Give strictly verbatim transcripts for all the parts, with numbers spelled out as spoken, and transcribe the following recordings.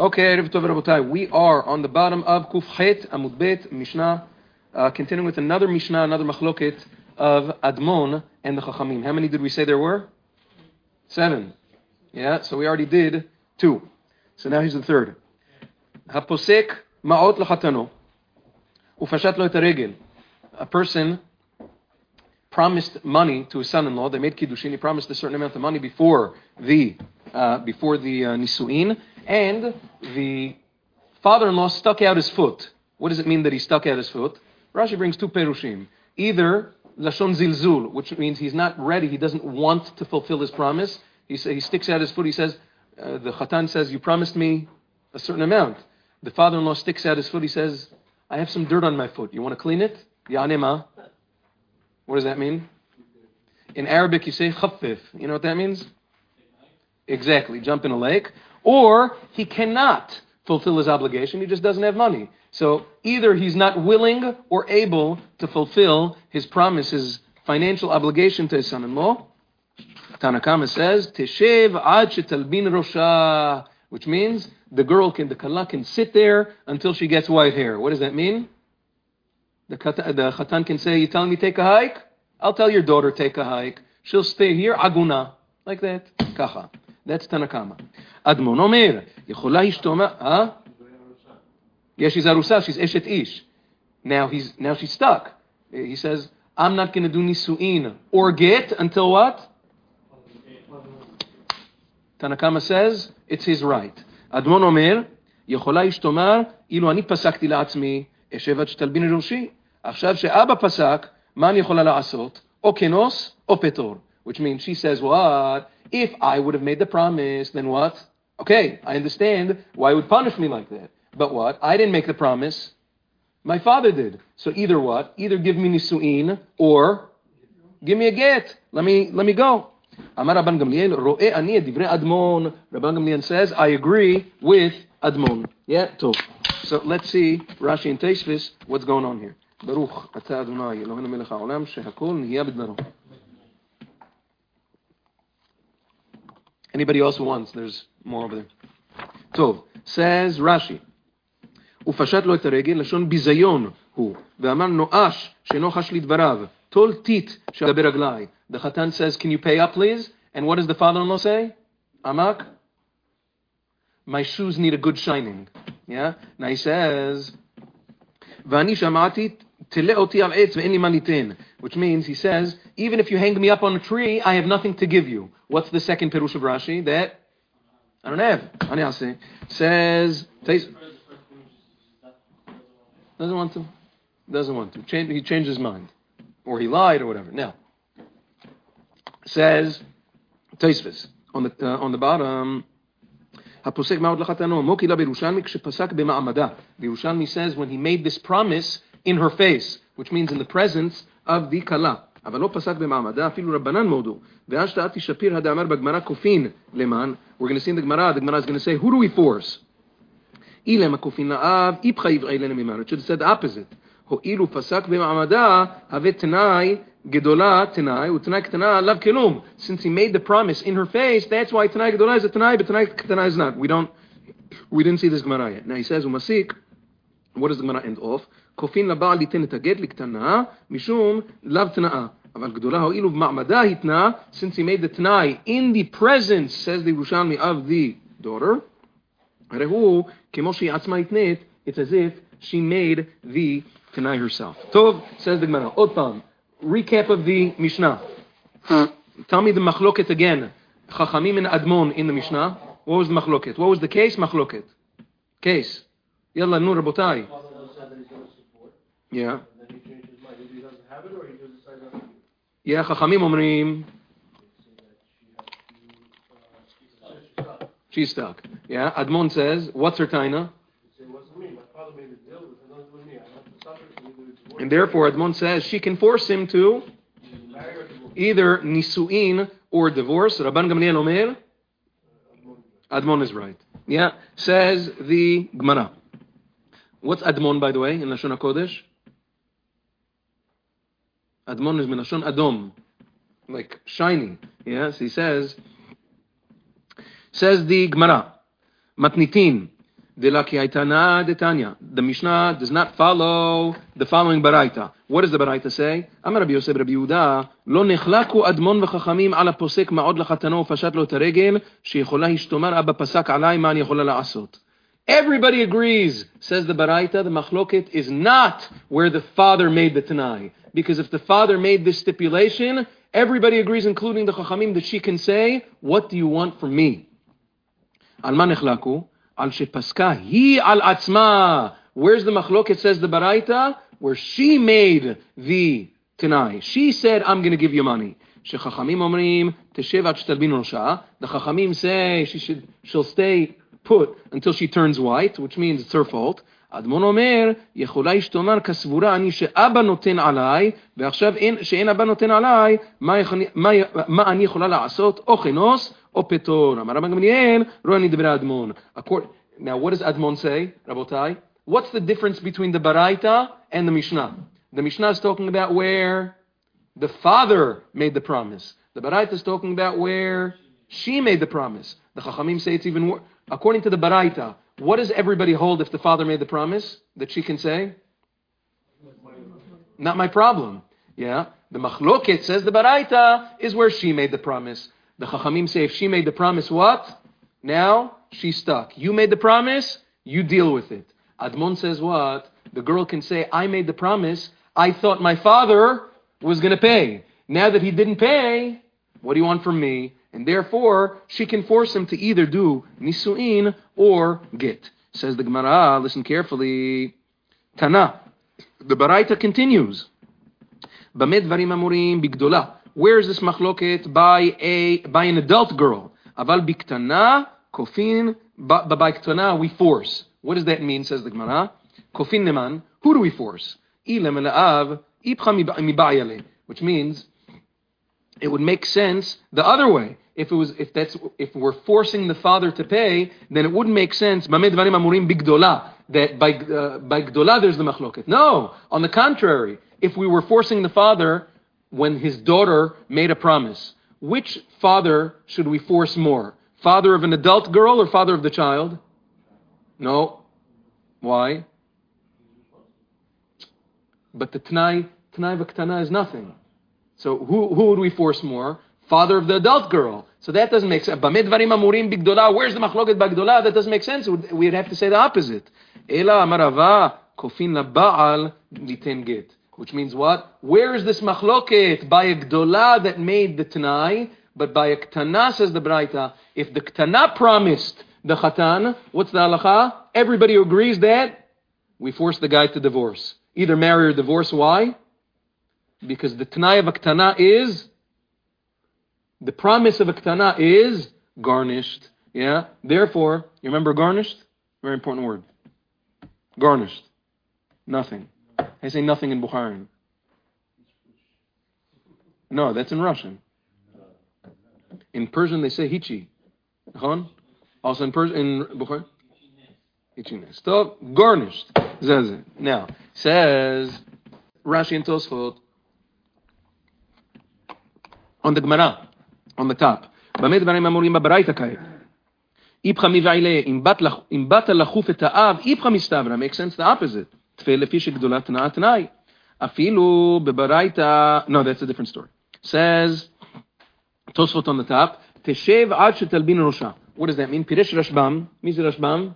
Okay, Erev Tov Rabotai. We are on the bottom of Kuf Chet Amud Bet Mishnah, uh, continuing with another Mishnah, another Machloket of Admon and the Chachamim. How many did we say there were? Seven. Yeah, so we already did two. So now here's the third. Haposek Ma'ot Lachatano Ufashat Lo Et HaRegel. A person promised money to his son-in-law. They made kiddushin. He promised a certain amount of money before the uh, before the uh, nisuin, and the father-in-law stuck out his foot. What does it mean that he stuck out his foot? Rashi brings two perushim. Either lashon zilzul, which means he's not ready. He doesn't want to fulfill his promise. He say, he sticks out his foot. He says, uh, the chatan says, "You promised me a certain amount." The father-in-law sticks out his foot. He says, "I have some dirt on my foot. You want to clean it?" Ya'anema. What does that mean? In Arabic, you say khaffif. You know what that means? Exactly. Jump in a lake. Or he cannot fulfill his obligation. He just doesn't have money. So either he's not willing or able to fulfill his promise, his financial obligation to his son-in-law. Tanakama says, Teshev ad shetalbin rosha, which means the girl can, the kala can sit there until she gets white hair. What does that mean? The khatan, the khatan can say, "You telling me take a hike? I'll tell your daughter take a hike. She'll stay here, aguna." Like that. Kacha. That's Tanakama. Admon Omer, Yechola Ishtoma, huh? Yeah, she's arusa, she's eshet ish. Now he's now she's stuck. He says, "I'm not going to do nisuin or get until what?" Tanakama says, it's his right. Admon Omer, Yechola Ishtomar, Ilu ani pasakti la'atzmi, eshev ad shtalbin roshi. עכשיו שאבא פסק, מה אני יכולה לעשות? או כנוס או פטור. Which means she says, what? If I would have made the promise, then what? Okay, I understand why he would punish me like that. But what? I didn't make the promise. My father did. So either what? Either give me nisuin or give me a get. Let me let me go. Amar Rabban Gamliel, ro'eh ani et divrei Admon. Rabban Gamliel says, I agree with Admon. Yeah, tov. So let's see Rashi and Tosfos, what's going on here. Baruch atah Adonai Eloheinu melech haolam shehakol nihya b'dvaro. Anybody else who wants? There's more over there. Tov. Says Rashi. ופשט לו את הרגל, לשון ביזיון הוא, ואמר נואש שאינו חש לדבריו, תול טיט שעל ברגלי. The Chatan says, can you pay up please? And what does the father-in-law say? Amak? My shoes need a good shining. Yeah? Now he says, ואני שמעתי תלה אותי על עץ ואין לי מה ליתן. Which means, he says, even if you hang me up on a tree, I have nothing to give you. What's the second Perush of Rashi? That I don't have. Ani Asi says, doesn't want to. Doesn't want to. Change, he changed his mind. Or he lied or whatever. Now, says, Tosfos, on the, uh, on the bottom, הפוסק מעות לחתנו, מוקי לה בירושלמי כשפסק במעמדה. The Yerushalmi says, when he made this promise in her face, which means in the presence of the kala. אבל לא פסק במעמדה, אפילו רבנן מודו. ואז שתעתי שפיר הדאמר בגמרא כופין למען. We're going to see in the Gemara, the Gemara is going to say, who do we force? אילם הכופין לאב, איפכה יבעי לנה ממען. It should have said the opposite. הואילו פסק במעמדה, הווה תנאי גדולה תנאי, ותנאי קטנה לאו כלום. Since he made the promise in her face, that's why תנאי גדולה is a תנאי, but תנאי קטנה is not. We don't, we didn't see this Gemara yet. Now he says, ומסיק, what does the Gemara end off? כופין לבעל ליתן את הגט לקטנה, משום לאו תנאה. אבל גדולה הואילו במעמדה התנה, since he made the תנאי in the presence, says the Yerushalmi, of the daughter, הרי הוא, כמו שהיא עצמה התנית, it's as if she made the תנאי herself. טוב, says the Gemara. עוד פעם, recap of the Mishnah. Tell me the machloket again. Chachamim and Admon in the Mishnah. What was the machloket? What was the case? Machloket. Case. Yalla, nu, rabotai. Yeah. And then he changed his mind. Either he doesn't have it or he just decided not to give it. Yeah, Chachamim omrim. She's stuck. Yeah, Admon says, what's her taina? He said, it wasn't me. My father made a deal with it. Nothing with me. I have to suffer it. Either it's divorce. And therefore, Admon says she can force him to Marry or divorce. either nisuin or divorce. Rabban Gamliel Omer. Admon is right. Yeah, says the Gemara. What's Admon, by the way, in Lashon HaKodesh? Admon is Lashon Adom, like shiny. Yes, he says, says the Gemara, Matnitin, Delaki Aitana Detanya. The Mishnah does not follow the following baraita. What does the baraita say? Amar Rabbi Yosef Rabbi Yehuda, Lo nechlaku admon v'chachamim ala posek ma'od lachatano ufashat lo taregel sheyichola hishtomar abba pasak alai ma ani yichola la'asot. Everybody agrees, says the baraita, the machloket is not where the father made the tanai. Because if the father made this stipulation, everybody agrees, including the chachamim, that she can say, what do you want from me? Al ma nechlaku? Al shepaska hi al atzma. Where's the machloket, says the baraita? Where she made the tanai. She said, I'm going to give you money. Shechachamim omrim teshev ad shtalbin rosha. The chachamim say she should, she'll stay put until she turns white, which means it's her fault. Admon omer יכולה ishtomar kasvura ani she'aba noten alai, ועכשיו שאין אבא נותן עליי, מה אני יכולה לעשות? או כנוס או פטור. אמר רבן גמליאל, רואה נדברי אדמון. Now, what does Admon say, Rabotai? What's the difference between the Baraita and the Mishnah? The Mishnah is talking about where the father made the promise. The Baraita is talking about where she made the promise. The Chachamim say it's even worse. According to the Baraita, what does everybody hold if the father made the promise? That she can say? Not my problem. Yeah. The Machloket, says the Baraita, is where she made the promise. The Chachamim say if she made the promise, what? Now she's stuck. You made the promise, you deal with it. Admon says what? The girl can say, I made the promise, I thought my father was going to pay. Now that he didn't pay, what do you want from me? And therefore, she can force him to either do nisu'in or get. Says the Gemara, listen carefully. Tana. The Baraita continues. Bamed varim amurim bigdola. Where is this machloket? By a by an adult girl. Aval biktana kofin. But by ktana we force. What does that mean? Says the Gemara. Kofin neman. Who do we force? Which means it would make sense the other way. If it was, if that's, if we're forcing the father to pay, then it wouldn't make sense. That by uh, by gdola there's the machloket. No, on the contrary. If we were forcing the father when his daughter made a promise, which father should we force more? Father of an adult girl or father of the child? No. Why? But the Tanai, Tanai v'ktana is nothing. So who, who would we force more? Father of the adult girl. So that doesn't make sense. Bamed varim amurim bigdola. Where's the machloket b'gdola? That doesn't make sense. We'd have to say the opposite. Ela amarava kofin laba'al liten get. Which means what? Where is this machloket? By a gdola that made the Tanai, but by a ktana, says the Braita, if the ktana promised the chatan, what's the halacha? Everybody agrees that we force the guy to divorce. Either marry or divorce. Why? Because the Tanai of a ktana is, the promise of a ktana is garnished. Yeah? Therefore, you remember garnished? Very important word. Garnished. Nothing. I say nothing in Bukharan. No, that's in Russian. In Persian they say hichi. Also in Persian, in Bukharan? Hichines. Stop. Garnished. Now, says Rashi and Tosfot on the Gemara, on the top. Bamed varim amurim b'baraita kayet. Ipcha mivayle im bat im bat lachuf et ha'av ipcha mistavra. Makes sense the opposite. Tfei lefi shegdola tana tanai. Afilu b'baraita. No, that's a different story. Says Tosfot on the top. Teshev ad shetalbin rosha. What does that mean? Piresh Rashbam. Who's Rashbam?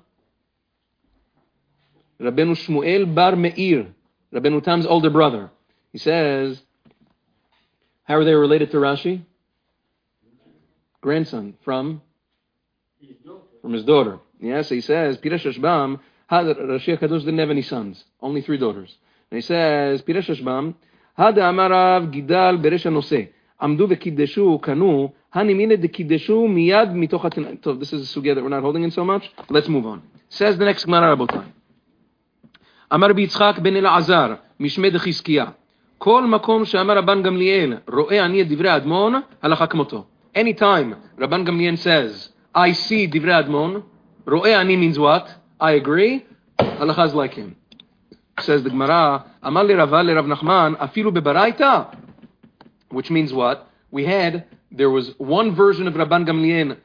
Rabbeinu Shmuel bar Meir. Rabbeinu Tam's older brother. He says, how are they related to Rashi? Grandson from? From his daughter. Yes, he says, Piresh Rashbam, Rashi HaKadosh didn't have any sons, only three daughters. And he says, Piresh Rashbam, Hada Amarav Gidal Beresh HaNoseh, Amdu v'kiddeshu kanu, Hanimine dekiddeshu miyad mitoch hatanai. So this is a sugya that we're not holding in so much. Let's move on. Says the next Gemara, Rabotai. Amar Yitzchak ben Elazar, Mishmei de Chizkiah. Kol makom she'amar Rabban Gamliel, ro'eh ani et divrei Admon, halacha kmoto. Anytime Rabban Gamliel says, I see divrei Admon, ro'eh ani means what? I agree. Halacha is like him. Says the Gemara, Amar le Rava le Rav Nachman, afilu bebaraita. Which means what? We had, there was one version of Rabban Gamliel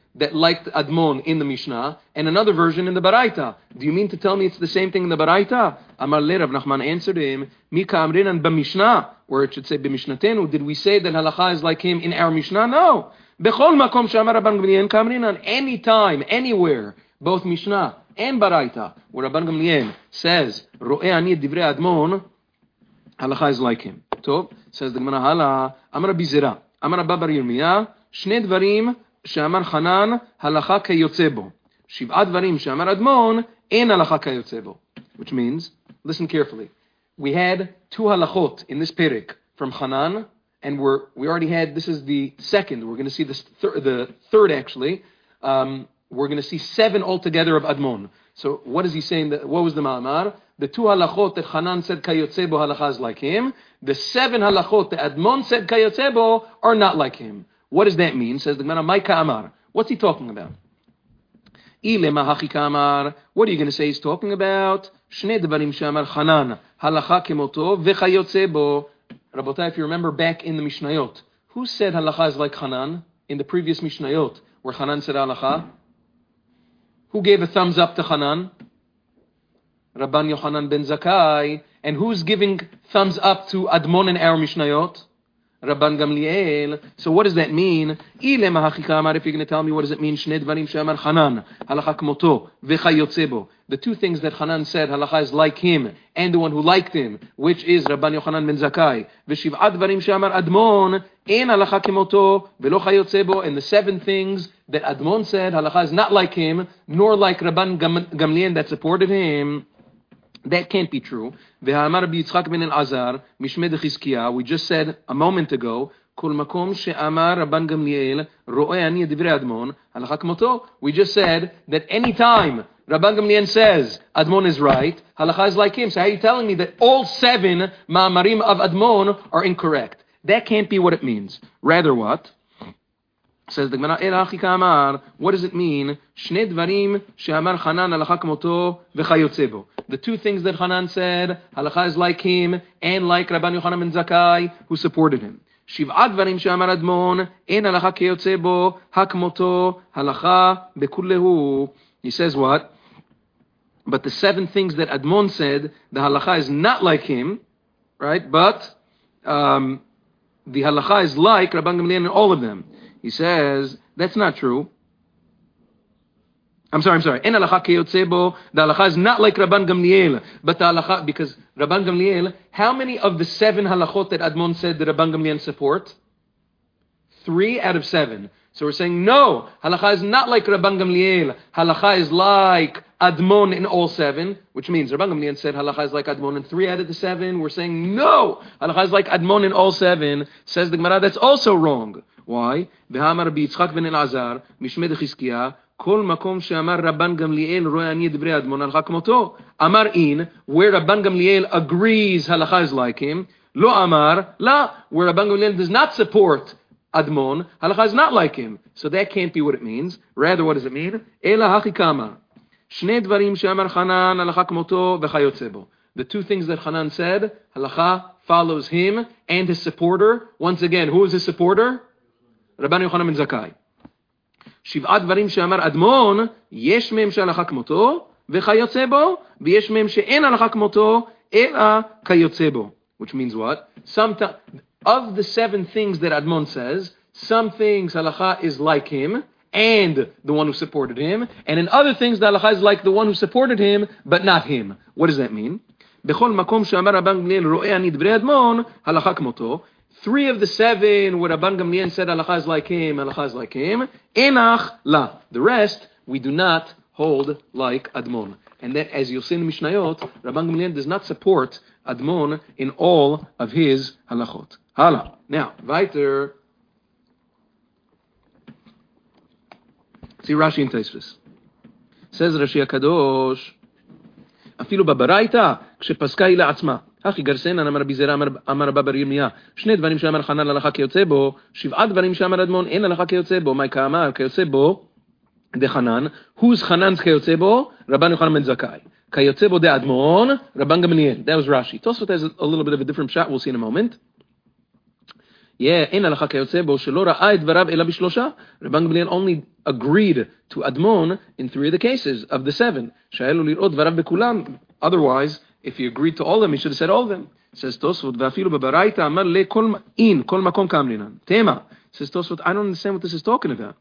that liked Admon in the Mishnah, and another version in the Baraita. Do you mean to tell me it's the same thing in the Baraita? Amar le, Rav Nachman answered him, Mika amrinan b'Mishnah, where it should say b'Mishnatenu. Did we say that halacha is like him in our Mishnah? No. Bechol makom she'amar Rabban Gamliel kamrinan. Any time, anywhere, both Mishnah and Baraita, where Rabban Gamliel says, Ro'eh ani et divrei Admon, halacha is like him. So, says the Gemara hala, Amar Bizera, Amar Abba bar Yirmiyah, Shnei dvarim she'amar Chanan, halacha keyotze bo. Shiv'at dvarim she'amar Admon, en halacha keyotze bo. Which means, listen carefully, we had two halachot in this perik from Chanan, and we're, we already had, this is the second, we're going to see this thir- the third actually, um, we're going to see seven altogether of Admon. So what is he saying? That, what was the ma'amar? The two halachot that Hanan said kayotzebo halacha is like him. The seven halachot that Admon said kayotzebo are not like him. What does that mean? Says the Gemara, Maika Amar. What's he talking about? Ilema hachika Amar. What are you going to say he's talking about? Shnei dvarim she'amar Hanan halacha kemoto v'chayotzebo. Rabotai, if you remember back in the Mishnayot, who said halacha is like Hanan in the previous Mishnayot where Hanan said halacha? Who gave a thumbs up to Hanan? Rabban Yochanan ben Zakkai. And who's giving thumbs up to Admon in our Mishnayot? Rabban Gamliel. So what does that mean? If you're going to tell me what does it mean? Shnei dvarim she'amar Hanan halacha kmoto v'chayotzebo. The two things that Hanan said halacha is like him and the one who liked him, which is Rabban Yochanan ben Zakkai. V'shiv'at dvarim she'amar Admon en halacha kmoto v'lo chayotzebo. And the seven things that Admon said halacha is not like him, nor like Rabban Gamliel that supported him. That can't be true. We just said a moment ago, we just said that any time Rabban Gamliel says Admon is right, halacha is like him. So how are you telling me that all seven ma'amarim of Admon are incorrect? That can't be what it means. Rather what? Says the Gemara, El Achika Amar, what does it mean? Shnei dvarim she'amar Hanan halacha kmoto v'chayotzebo. The two things that Hanan said, halacha is like him and like Rabban Yochanan ben Zakkai, who supported him. Shiv'at dvarim she'amar Admon, en halacha keyotzebo, hakmoto halacha bekullehu. He says what? But the seven things that Admon said, the halacha is not like him, right? But um, the halacha is like Rabban Gamliel in all of them. He says, that's not true. I'm sorry, I'm sorry. En halacha keyotzebo, the halacha is not like Rabban Gamliel, but the halacha, because Rabban Gamliel, how many of the seven halachot that Admon said did Rabban Gamliel support? Three out of seven. So we're saying, no, halacha is not like Rabban Gamliel. Halacha is like Admon in all seven, which means Rabban Gamliel said halacha is like Admon in three out of the seven. We're saying, no, halacha is like Admon in all seven. Says the Gemara, that's also wrong. Why? V'hamar Rabbi Yitzchak ben Elazar, Mishmei Chizkiah, Kol makom she'amar Rabban Gamliel ro'eh ani divrei Admon halacha kmoto. Amar in, where Rabban Gamliel agrees halacha is like him. Lo amar, la, where Rabban Gamliel does not support Admon, halacha is not like him. So that can't be what it means. Rather, what does it mean? Ela hachikama. Shnei dvarim she'amar Hanan halacha kmoto v'chayotzebo. The two things that Hanan said, halacha follows him and his supporter. Once again, who is his supporter? Rabban Yochanan ben Zakkai. Shiv'at dvarim she'amar Admon, yesh mehem she'halacha kmoto, v'chayotze bo, v'yesh mehem she'en halacha kmoto, ela kayotze bo. Which means what? Sometimes, of the seven things that Admon says, some things halacha is like him, and the one who supported him, and in other things the halacha is like the one who supported him, but not him. What does that mean? Bechol makom she'amar Rabban Gamliel ro'eh ani divrei Admon, halacha kmoto. Three of the seven where Rabban Gamliel said halacha is like him, halacha is like him. Enach la. The rest, we do not hold like Admon. And that, as you'll see in the Mishnayot, Rabban Gamliel does not support Admon in all of his halachot. Hala. Now, weiter. See Rashi and Tosfos. Says Rashi HaKadosh, אפילו בברייתא, כשפסקה היא לעצמה. הכי גרסנן, אמר רבי זרע, אמר רבא בר ירמיה, שני דברים שאמר חנן להלכה כיוצא בו, שבעה דברים שאמר אדמון, אין להלכה כיוצא בו, מה כאמר כיוצא בו, דחנן, who's חננ's כיוצא בו, רבן יוחנן בן זכאי. כיוצא בו דאדמון, רבן גמליאל. That was Rashi. Tosfos has a little bit of a different shot, we'll see in a moment. Yeah, אין הלכה כיוצא בו שלא ראה את דבריו אלא בשלושה. רבן גמליאל only agreed to Admon in three of the cases of the seven. שהיה לו לראות דבריו בכולם. Otherwise, if he agreed to all of them, he should have said all of them. Says Tosfot, ואפילו בברייתא אמר לכל אין, כל מקום כאמרינן. תמה. Says Tosfot, I don't understand what this is talking about.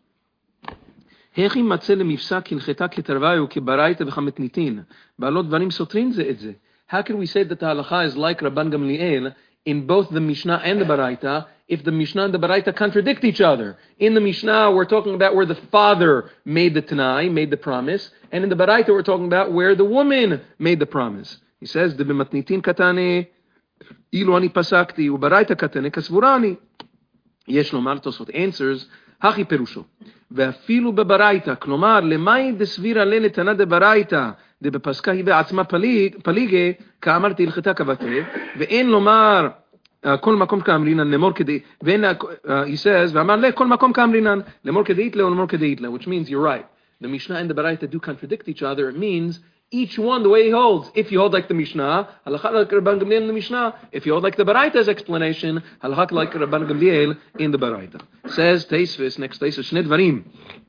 איך אם מצא למפסק הלכתה כתרוויו כברייתא וכמתניתין, בעלות דברים סותרים זה את זה. How can we say that the halacha is like Rabban Gamliel in both the Mishnah and the Baraita if the Mishnah and the Baraita contradict each other? In the Mishnah, we're talking about where the father made the Tanai, made the promise, and in the Baraita, we're talking about where the woman made the promise. He says, "Debematnitin katane, ilu ani pasakti, ubaraita katane kasvurani." Yesh lomar Tosfot answers, "Hachi perusho, ve'afilu bebaraita, klomar lemay desvira le letana de baraita." דבפסקה היא בעצמה פליגה, כאמרתי הלכתה כבטה, ואין לומר כל מקום כאמרינן, למור כדאית, ואין, he says, ואמר לה, כל מקום כאמרינן, למור כדאית לה, ולמור כדאית לה, which means you're right. The Mishnah and the Baraita do contradict each other. It means each one the way he holds. If you hold like the Mishnah, halakha like Rabban Gamliel in the Mishnah. If you hold like the Baraita's explanation, halakha like Rabban Gamliel in the Baraita. Says Teisvis, next Teisvis, שני דברים.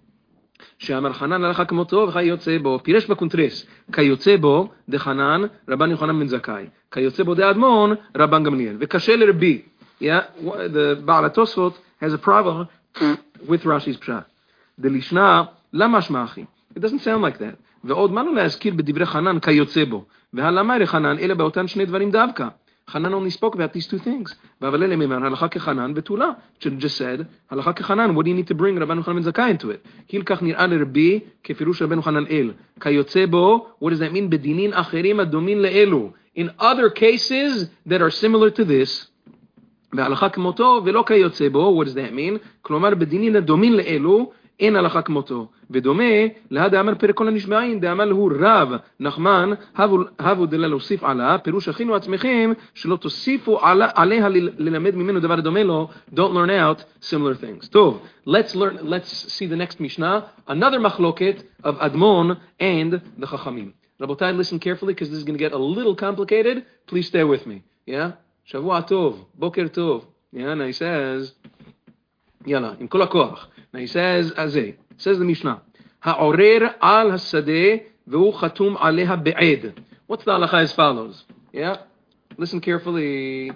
שאמר חנן הלכה כמותו וכיוצא בו, פירש בקונטרס, כיוצא בו דחנן רבן יוחנן בן זכאי, כיוצא בו דאדמון רבן גמליאל, וקשה לרבי. Yeah, the בעל התוספות has a problem with Rashi's pshat. דלישנה, למה שמע אחי? It doesn't sound like that. ועוד מה לו להזכיר בדברי חנן כיוצא בו, והלמה לחנן אלה באותן שני דברים דווקא. Hanan only spoke about these two things. Vavalele Mimar, Halakha Kechanan, Betula. Should have just said, Halakha Kechanan, what do you need to bring Rabban Yochanan ben Zakkai into it? Hilkach nir'a l'Rabbi, kefirush Rabban Yochanan el. Kayotze bo, what does that mean? Bedinin acherim adomin le'elu. In other cases that are similar to this, והלכה כמותו ולא כיוצא בו, what does that mean? כלומר, בדינין הדומין לאלו, אין הלכה כמותו. ודומה, להדה אמר פרק כל הנשמעים, דאמר הוא רב, נחמן, הבו דלה להוסיף עלה, פירוש הכינו עצמכם, שלא תוסיפו עליה ללמד ממנו דבר דומה לו, don't learn out similar things. טוב, let's learn, let's see the next Mishnah, another מחלוקת of Admon and the Chachamim. Rabotai, listen carefully, because this is going to get a little complicated. Please stay with me. Yeah? Shavua tov, boker tov. Yeah, now he says, yalla, in kol hakoach. Now he says, azeh, says the Mishnah, ha'orer al hasadeh v'hu chatum aleha be'ed. What's the halacha as follows? Yeah? Listen carefully.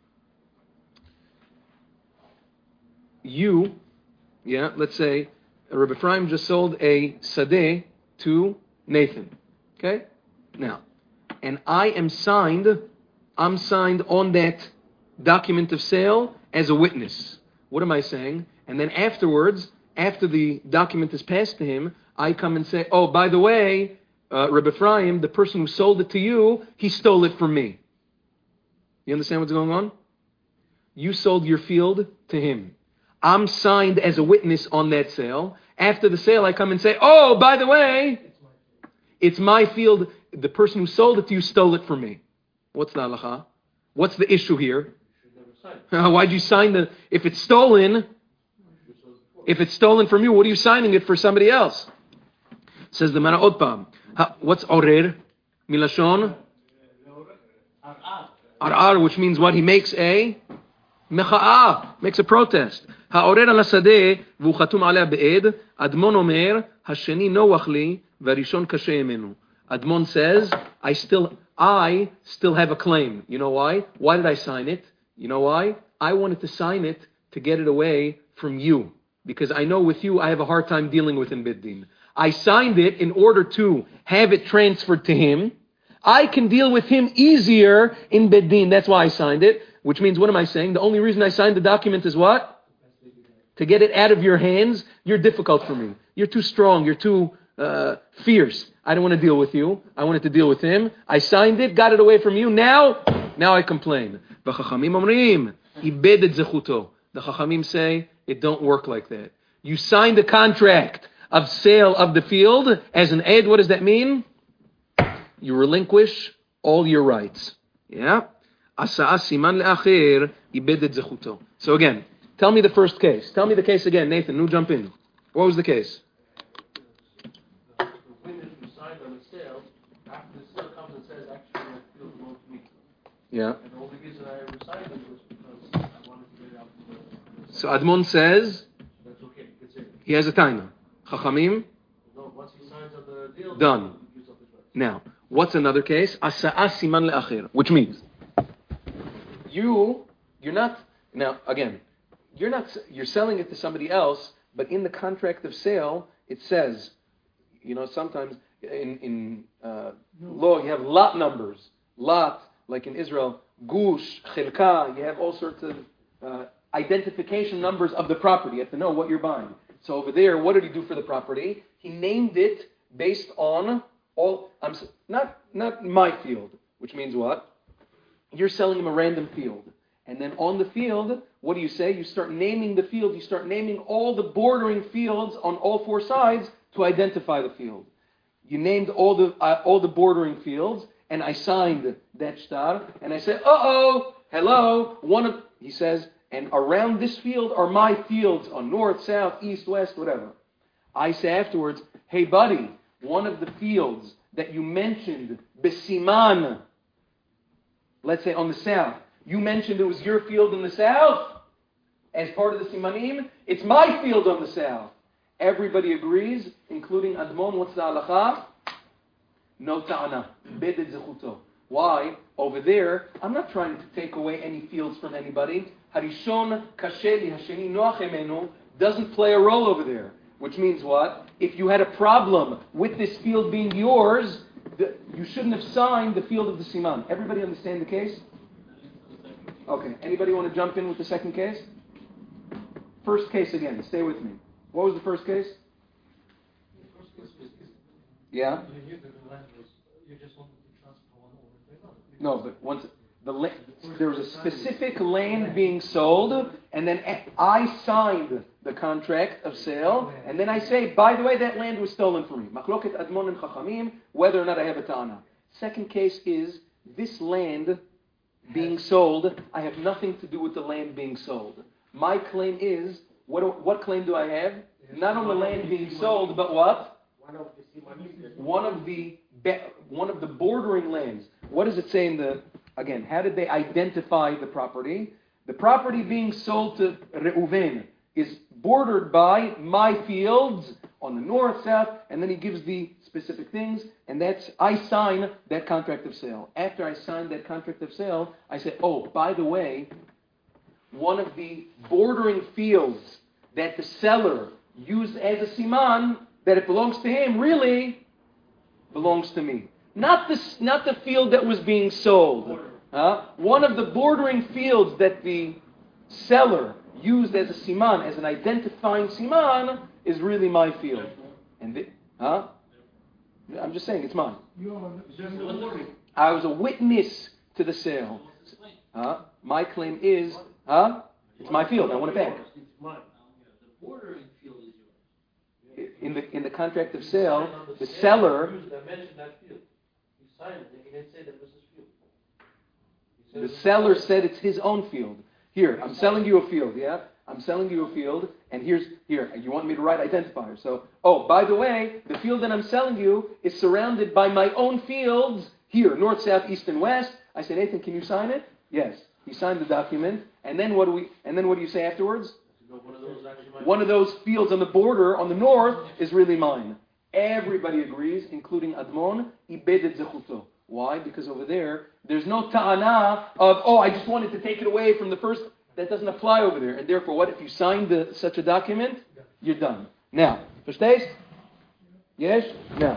You, yeah, let's say, Rabbi Ephraim just sold a sadeh to Nathan. Okay? Now, and I am signed, I'm signed on that document of sale as a witness. What am I saying? And then afterwards, after the document is passed to him, I come and say, oh, by the way, uh, Rabbi Ephraim, the person who sold it to you, he stole it from me. You understand what's going on? You sold your field to him. I'm signed as a witness on that sale. After the sale, I come and say, oh, by the way, it's my field. The person who sold it to you stole it from me. What's the halacha? What's the issue here? Uh, why'd you sign the... If it's stolen, if it's stolen from you, what are you signing it for somebody else? Says the Mara Odpam. What's orer? Milashon? Arar, which means what? He makes a mecha'ah, makes a protest. Ha'orer al hasadeh v'hu chatum aleh be'ed, Admon omer, hasheni noach li, v'arishon kashe emenu. Admon says, I still, I still have a claim. You know why? Why did I sign it? You know why? I wanted to sign it to get it away from you. Because I know with you, I have a hard time dealing with in Biddin. I signed it in order to have it transferred to him. I can deal with him easier in Biddin. That's why I signed it. Which means, what am I saying? The only reason I signed the document is what? To get it out of your hands. You're difficult for me. You're too strong. You're too uh, fierce. I don't want to deal with you. I wanted to deal with him. I signed it, got it away from you. Now, now I complain. The Chachamim say, it don't work like that. You signed the contract of sale of the field as an aid. What does that mean? You relinquish all your rights. Yeah? So again, tell me the first case. Tell me the case again. Nathan, nu jump in. What was the case? The witness who signed on the sale, after the sale comes and says, actually, I feel the most weak. Yeah. And the only reason I ever signed it was because So Admon says That's okay. You can say it. he has a taina. Chachamim, No, once he signs on the deal, done. he gives up his rights. Now, what's another case? Asa'a siman le'acher, which means you, you're not, now again, you're not, you're selling it to somebody else, but in the contract of sale, it says, you know, sometimes in, in uh, law, you have lot numbers. Lot, like in Israel, gush, chilka, you have all sorts of uh, identification numbers of the property. You have to know what you're buying. So over there, what did he do for the property? He named it based on all, I'm s- not not my field, which means what? You're selling him a random field. And then on the field, what do you say? You start naming the field. You start naming all the bordering fields on all four sides to identify the field. You named all the uh, all the bordering fields, and I signed that star, and I said, uh-oh, hello, one of, he says, and around this field are my fields on north, south, east, west, whatever. I say afterwards, hey buddy, one of the fields that you mentioned, besiman, let's say on the south, you mentioned it was your field in the south as part of the simanim, it's my field on the south. Everybody agrees, including Admon. What's the halacha? No ta'ana. Beded zechuto. Why? Over there, I'm not trying to take away any fields from anybody. Harishon kasheli hasheni noach emenu doesn't play a role over there. Which means what? If you had a problem with this field being yours, the, you shouldn't have signed the field of the siman. Everybody understand the case? Okay. Anybody want to jump in with the second case? First case again. Stay with me. What was the first case? Yeah? You knew that the land was, you just wanted to transfer one over to another. No, but once the la- there was a specific land being sold, and then I signed the contract of sale, and then I say, by the way, that land was stolen from me. Machloket Admon and Chachamim, whether or not I have a ta'ana. Second case is this land being sold. I have nothing to do with the land being sold. My claim is, what what claim do I have? Not on the land being sold, but what? One of the simanim. One of the be- one of the bordering lands. What does it say in the, again, how did they identify the property? The property being sold to Reuven is bordered by my fields on the north, south, and then he gives the specific things, and that's, I sign that contract of sale. After I sign that contract of sale, I say, oh, by the way, one of the bordering fields that the seller used as a siman, that it belongs to him, really belongs to me. Not the, not the field that was being sold. Huh? One of the bordering fields that the seller used as a siman, as an identifying siman, is really my field. And the, huh? I'm just saying, it's mine. I was a witness to the sale. Huh? My claim is, huh? It's my field. I want it back. It's mine. The bordering field is yours. In the in the contract of sale, the seller, I mentioned that field. He signed it. He didn't say that was his field. He said it the was seller his said it's his own field. Here, I'm selling you a field. Yeah, I'm selling you a field, and here's here. You want me to write identifier? So, oh, by the way, the field that I'm selling you is surrounded by my own fields here, north, south, east, and west. I said, Nathan, can you sign it? Yes. He signed the document, and then what do we? And then what do you say afterwards? No, one of those actually might One of those fields on the border, on the north, is really mine. Everybody agrees, including Admon, Ibedet Zechuto. Why? Because over there, there's no ta'ana of, oh, I just wanted to take it away from the first. That doesn't apply over there. And therefore, what? If you sign the, such a document, you're done. Now, verstehst? Yes? Now.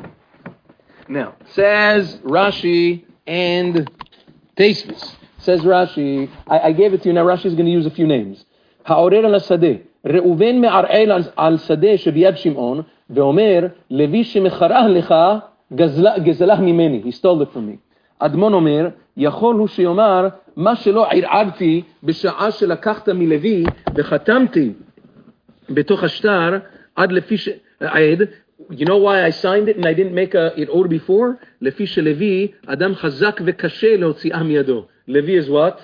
Now, says Rashi and Tosfos. Says Rashi, I, I gave it to you, now Rashi is going to use a few names. העורר על השדה, ראובן מערער על, על שדה שביד שמעון, ואומר, לוי שמכרה לך, גזלה, גזלה ממני, he stole it from me. אדמון אומר, יכול הוא שיאמר, מה שלא ערערתי בשעה שלקחת מלוי, וחתמתי בתוך השטר, עד לפי ש... עד, you know why I signed it and I didn't make a, it order before? לפי שלוי, אדם חזק וקשה להוציאה מידו. Levi is what?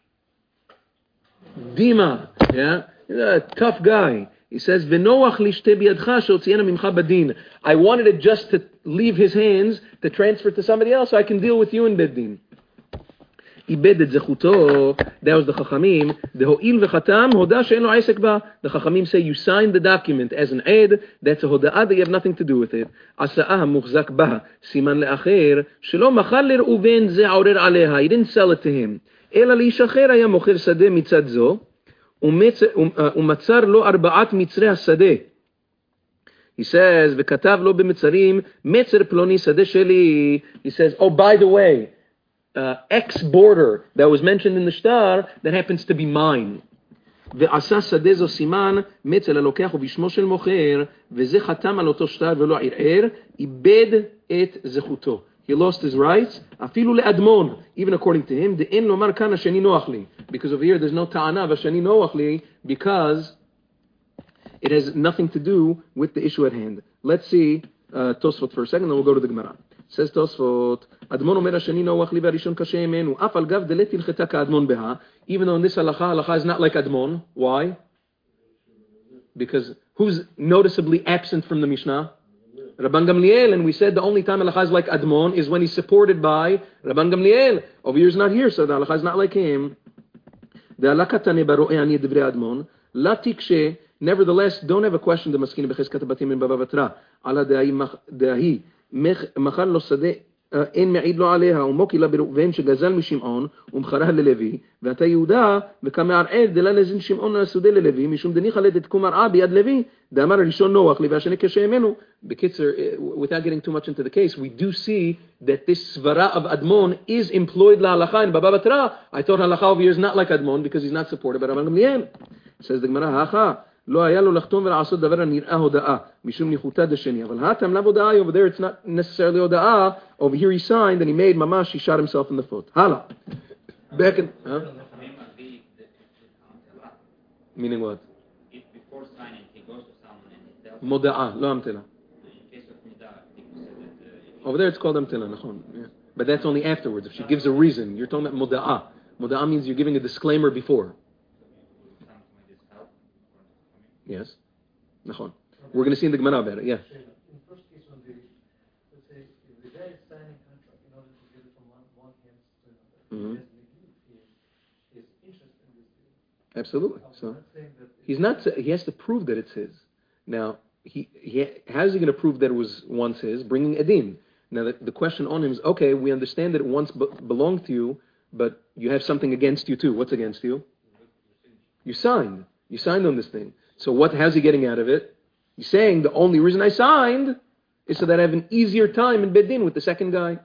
Dima, yeah? He's a tough guy. He says, "V'noach li shtei biyadcha she'otziena mimcha badin." I wanted it just to leave his hands to transfer to somebody else so I can deal with you in Beddin. איבד את זכותו, that was the חכמים, דהואיל וחתם, הודע שאין לו עסק בה. The חכמים say you signed the document as an aid, that's a הודעה that you have nothing to do with it. עשאה המוחזק בה, סימן לאחר, שלא מכר לראובן זה עורר עליה, he didn't sell it to him. אלא לאיש אחר היה מוכר שדה מצד זו, ומצר לו ארבעת מצרי השדה. He says, וכתב לו במצרים, מצר פלוני שדה שלי. He says, oh, by the way, uh, X border that was mentioned in the star, that happens to be mine. ועשה שדה זו סימן, מצר הלוקח ובשמו של מוכר, וזה חתם על אותו שטר ולא ערער, איבד את זכותו. He lost his rights, אפילו לאדמון, even according to him, דאין לומר כאן השני נוח לי. Because over here there's no טענה והשני נוח לי, because it has nothing to do with the issue at hand. Let's see uh, Tosfot for a second, then we'll go to the Gemara. Says Tosfot, אדמון אומר השני נוח לי והראשון קשה ממנו, אף על גב דלת הלכתה כאדמון בה, even though in this halacha, halacha is not like Admon. Why? Because who's noticeably absent from the Mishnah? Rabban Gamliel, and we said the only time halacha is like Admon is when he's supported by Rabban Gamliel. Over here is not here, so the halacha is not like him. Nevertheless, don't have a question the maskini b'cheskat habatim in Bava Batra. Ala dahi machar lo sadeh אין מעיד לו עליה, ומוקי לה בראובן שגזל משמעון, ומחרה ללוי, ואתה יהודה, וכמערער דלה נזין שמעון לסודה ללוי, משום דניחה לתתקום מרעה ביד לוי, דאמר הראשון נוח לי, והשני קשה ממנו. בקיצר, without getting too much into the case, we do see that this svara of Admon is employed להלכה in Baba Batra. I thought halacha over here is not like Admon, because he's not supported by Rabban Gamliel. Says the Gemara, האחה, לא היה לו לחתום ולעשות דבר הנראה הודאה, משום ניחותא דשני. אבל האתם לאו הודאה, over there it's not necessarily הודאה, over here he signed and he made mamash, he shot himself in the foot. הלאה. Back in, huh? Meaning what? If before signing he goes to someone and he tells מודעה, לא המתלה. in case of midah, people say that uh, Over there it's called המתלה, נכון. Yeah. But that's only afterwards, if she gives a reason. You're talking about מודעה. מודעה means you're giving a disclaimer before. Yes. Nachon. We're going to see in the Gemara about it. Yeah. In the first case, when the, let's say, if the guy is signing a contract in order to get it from one, one hand to another, Mm-hmm. he has negated his, his interest in this deal. Absolutely. I'm So not saying that he's not. He has to prove that it's his. Now, he, he how is he going to prove that it was once his? Bringing edin. Now, the, the question on him is: okay, we understand that it once be, belonged to you, but you have something against you too. What's against you? You signed. You signed on this thing. So what? How's he getting out of it? He's saying the only reason I signed is so that I have an easier time in Bedin with the second guy.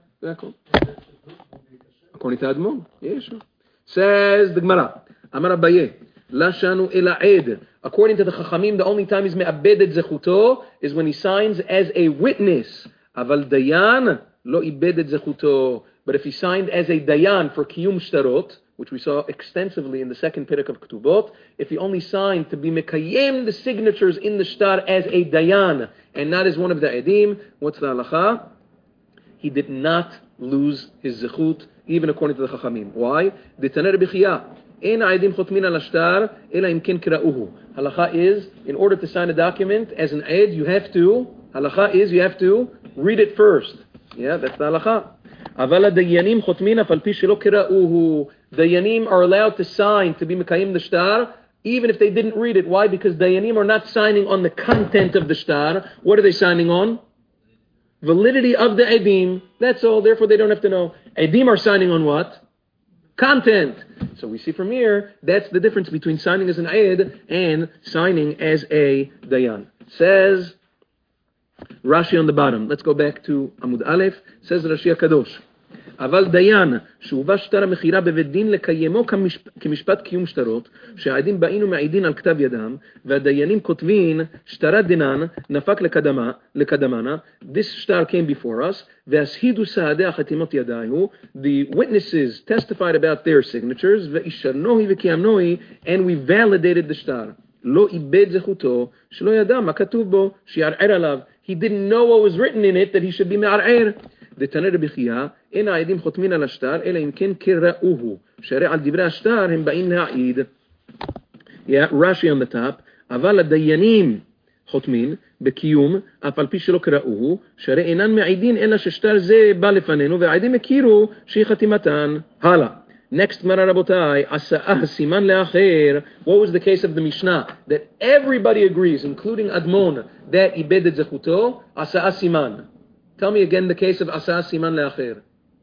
According to Admon. Yeah, sure. Says the Gemara. Amar Abaye. La shanu ela ed. According to the Chachamim, the only time he's me'abed et zechuto is when he signs as a witness. Aval dayan lo ibed et zechuto. But if he signed as a dayan for kiyum shtarot, which we saw extensively in the second Perek of Ketubot, if he only signed to be mekayem the signatures in the shtar as a dayan and not as one of the edim, what's the halacha? He did not lose his zechut, even according to the Chachamim. Why? D'taner b'chiyah. Ein ha'edim chotmin al shtar ela im ken kira'uhu. Halacha is, in order to sign a document as an ed, you have to, halacha is, you have to read it first. Yeah, that's the halacha. אבל הדיינים חותמים אף על פי שלא קראוהו. Dayanim are allowed to sign to be Mekayim the shtar, even if they didn't read it. Why? Because Dayanim are not signing on the content of the shtar. What are they signing on? Validity of the Edim. That's all. Therefore, they don't have to know. Edim are signing on what? Content. So we see from here, that's the difference between signing as an Ed and signing as a Dayan. Says Rashi on the bottom. Let's go back to Amud Aleph. Says Rashi HaKadosh. אבל דיין שהובא שטר המכירה בבית דין לקיימו כמשפט קיום שטרות, שהעדים באים ומעידים על כתב ידם, והדיינים כותבים שטרת דינן נפק לקדמה, לקדמנה, this star came before us, והסהידו סעדי החתימות ידייהו, the witnesses testified about their signatures, ואישרנוהי וקיימנוהי, and we validated the שטר. לא איבד זכותו, שלא ידע מה כתוב בו, שיערער עליו. He didn't know what was written in it, that he should be מערער. דתנא רבחיה, אין העדים חותמים על השטר, אלא אם כן קראוהו, שהרי על דברי השטר הם באים להעיד. Yeah, Rashi on the top, אבל הדיינים חותמים בקיום, אף על פי שלא קראוהו, שהרי אינן מעידין אלא ששטר זה בא לפנינו, והעדים הכירו שהיא חתימתן. הלאה. Next, Gemara Rabotai, Asa'ah Siman Le'acher. What was the case of the Mishnah? That everybody agrees, including Admon, that Ibed Zechuto, Asa'ah Siman. Tell me again the case of Asa'ah Siman Le'acher.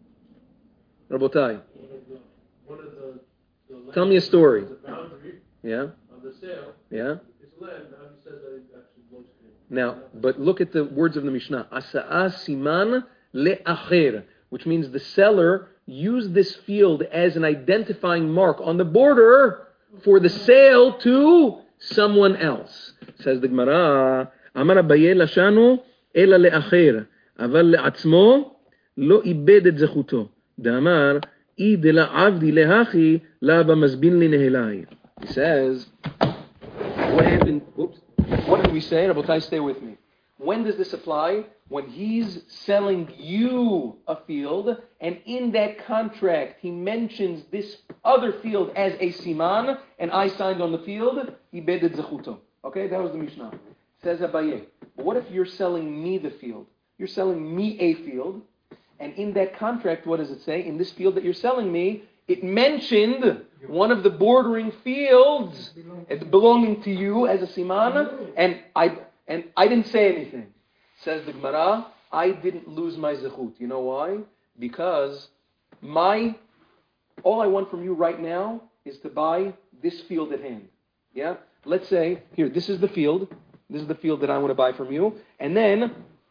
Rabotai. One of the, the land Tell me a story. The boundary Yeah? of the sale Yeah? is land. Now he says that it actually belongs to him. Now, but look at the words of the Mishnah. Asa'ah Siman Le'acher. Which means the seller used this field as an identifying mark on the border for the sale to someone else. Says the Gemara, Amar Abaye lashanu ela le'acher, aval le'atzmo lo ibed et zechuto. Da'amar, I de la'avdi le'hachi la'ba mazbin li nehelai. He says, what happened? Oops. What did we say? Rabotai, stay with me. When does this apply? When he's selling you a field, and in that contract he mentions this other field as a siman, and I signed on the field, he beded zechuto. Okay, that was the Mishnah. Says Abaye. But what if you're selling me the field? You're selling me a field, and in that contract, what does it say? In this field that you're selling me, it mentioned one of the bordering fields belonging to you as a siman, and I and I didn't say anything. Says the Gemara, I didn't lose my zechut. You know why? Because my all I want from you right now is to buy this field at hand. Yeah? Let's say, here, this is the field. This is the field that I want to buy from you. And then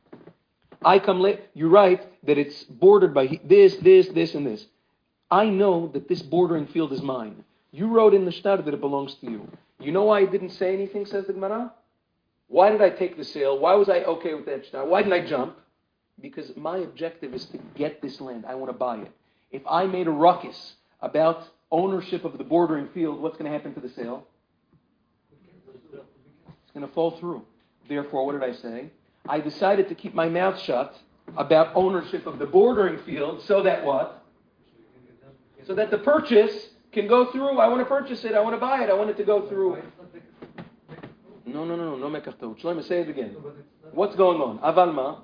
I come late. You write that it's bordered by this, this, this, and this. I know that this bordering field is mine. You wrote in the shtar that it belongs to you. You know why I didn't say anything, says the Gemara? Why did I take the sale? Why was I okay with that shtar? Why didn't I jump? Because my objective is to get this land. I want to buy it. If I made a ruckus about ownership of the bordering field, what's going to happen to the sale? It's going to fall through. Therefore, what did I say? I decided to keep my mouth shut about ownership of the bordering field so that what? So that the purchase can go through. I want to purchase it. I want to buy it. I want it to go through. No, no, no, no, no mekach. Shlomo, say it again. What's going on? Avalma.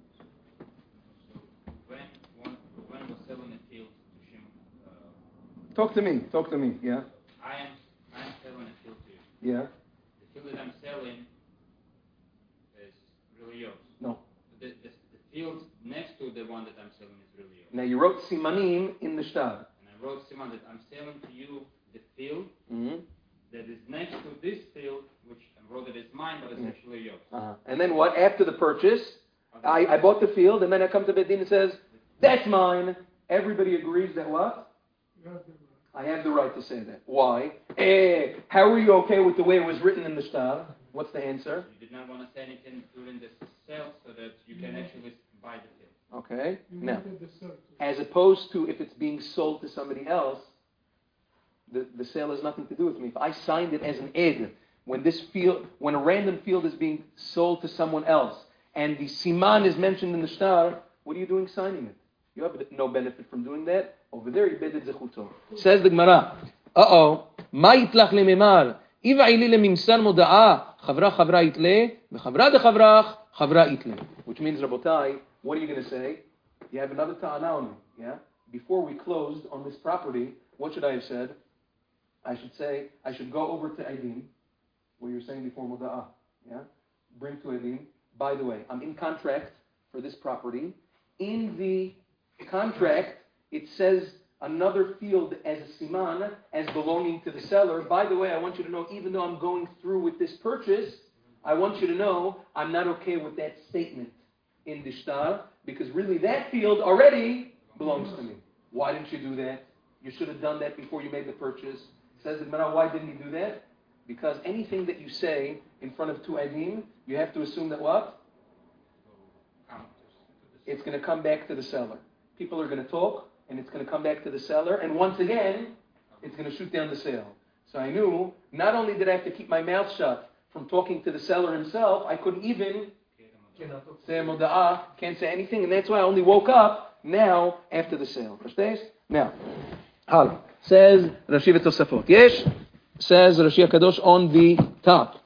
When when when I was selling a field to Shimon, uh, Talk to me. Talk to me. Yeah. I am I am selling a field to you. Yeah. The field that I'm selling is really yours. No. The, the, the field next to the one that I'm selling is really yours. Now you wrote simanim in the shtar. And I wrote Simon that I'm selling to you the field Mm-hmm. that is next to this field, which I wrote that it's mine, but it's Mm-hmm. actually yours. Uh-huh. And then what? After the purchase, I, I bought the field, and then I come to Beit Din and says, that's mine. Everybody agrees that what? I have the right to say that. Why? Eh, how are you okay with the way it was written in the shtar? What's the answer? You did not want to say anything during the sale so that you can actually buy the field. Okay. Now, as opposed to if it's being sold to somebody else, the, the sale has nothing to do with me. If I signed it as an ed, when this field, when a random field is being sold to someone else, and the siman is mentioned in the shtar, what are you doing signing it? You have no benefit from doing that. Over there, you beded zechuto. Says the Gemara, uh-oh, ma yitlach lememar, iva ili lemimsar moda'a, chavra chavra itle, v'chavra de chavrach, chavra itle. Which means, Rabotai, what are you going to say? You have another ta'ana on me, yeah? Before we closed on this property, what should I have said? I should say, I should go over to Eidim, what you were saying before Muda'ah, yeah? Bring to Eidim. By the way, I'm in contract for this property. In the contract, it says another field as a siman, as belonging to the seller. By the way, I want you to know, even though I'm going through with this purchase, I want you to know I'm not okay with that statement in the shtar, because really that field already belongs to me. Why didn't you do that? You should have done that before you made the purchase. Says the Gemara, why didn't he do that? Because anything that you say in front of two Eidim, you have to assume that what? It's going to come back to the seller. People are going to talk, and it's going to come back to the seller, and once again, it's going to shoot down the sale. So I knew, not only did I have to keep my mouth shut from talking to the seller himself, I couldn't even say moda'ah, can't say anything, and that's why I only woke up now after the sale. Verstehst? Now, Hala. Says Rashi v'Tosafot. Yes? Says Rashi HaKadosh on the top.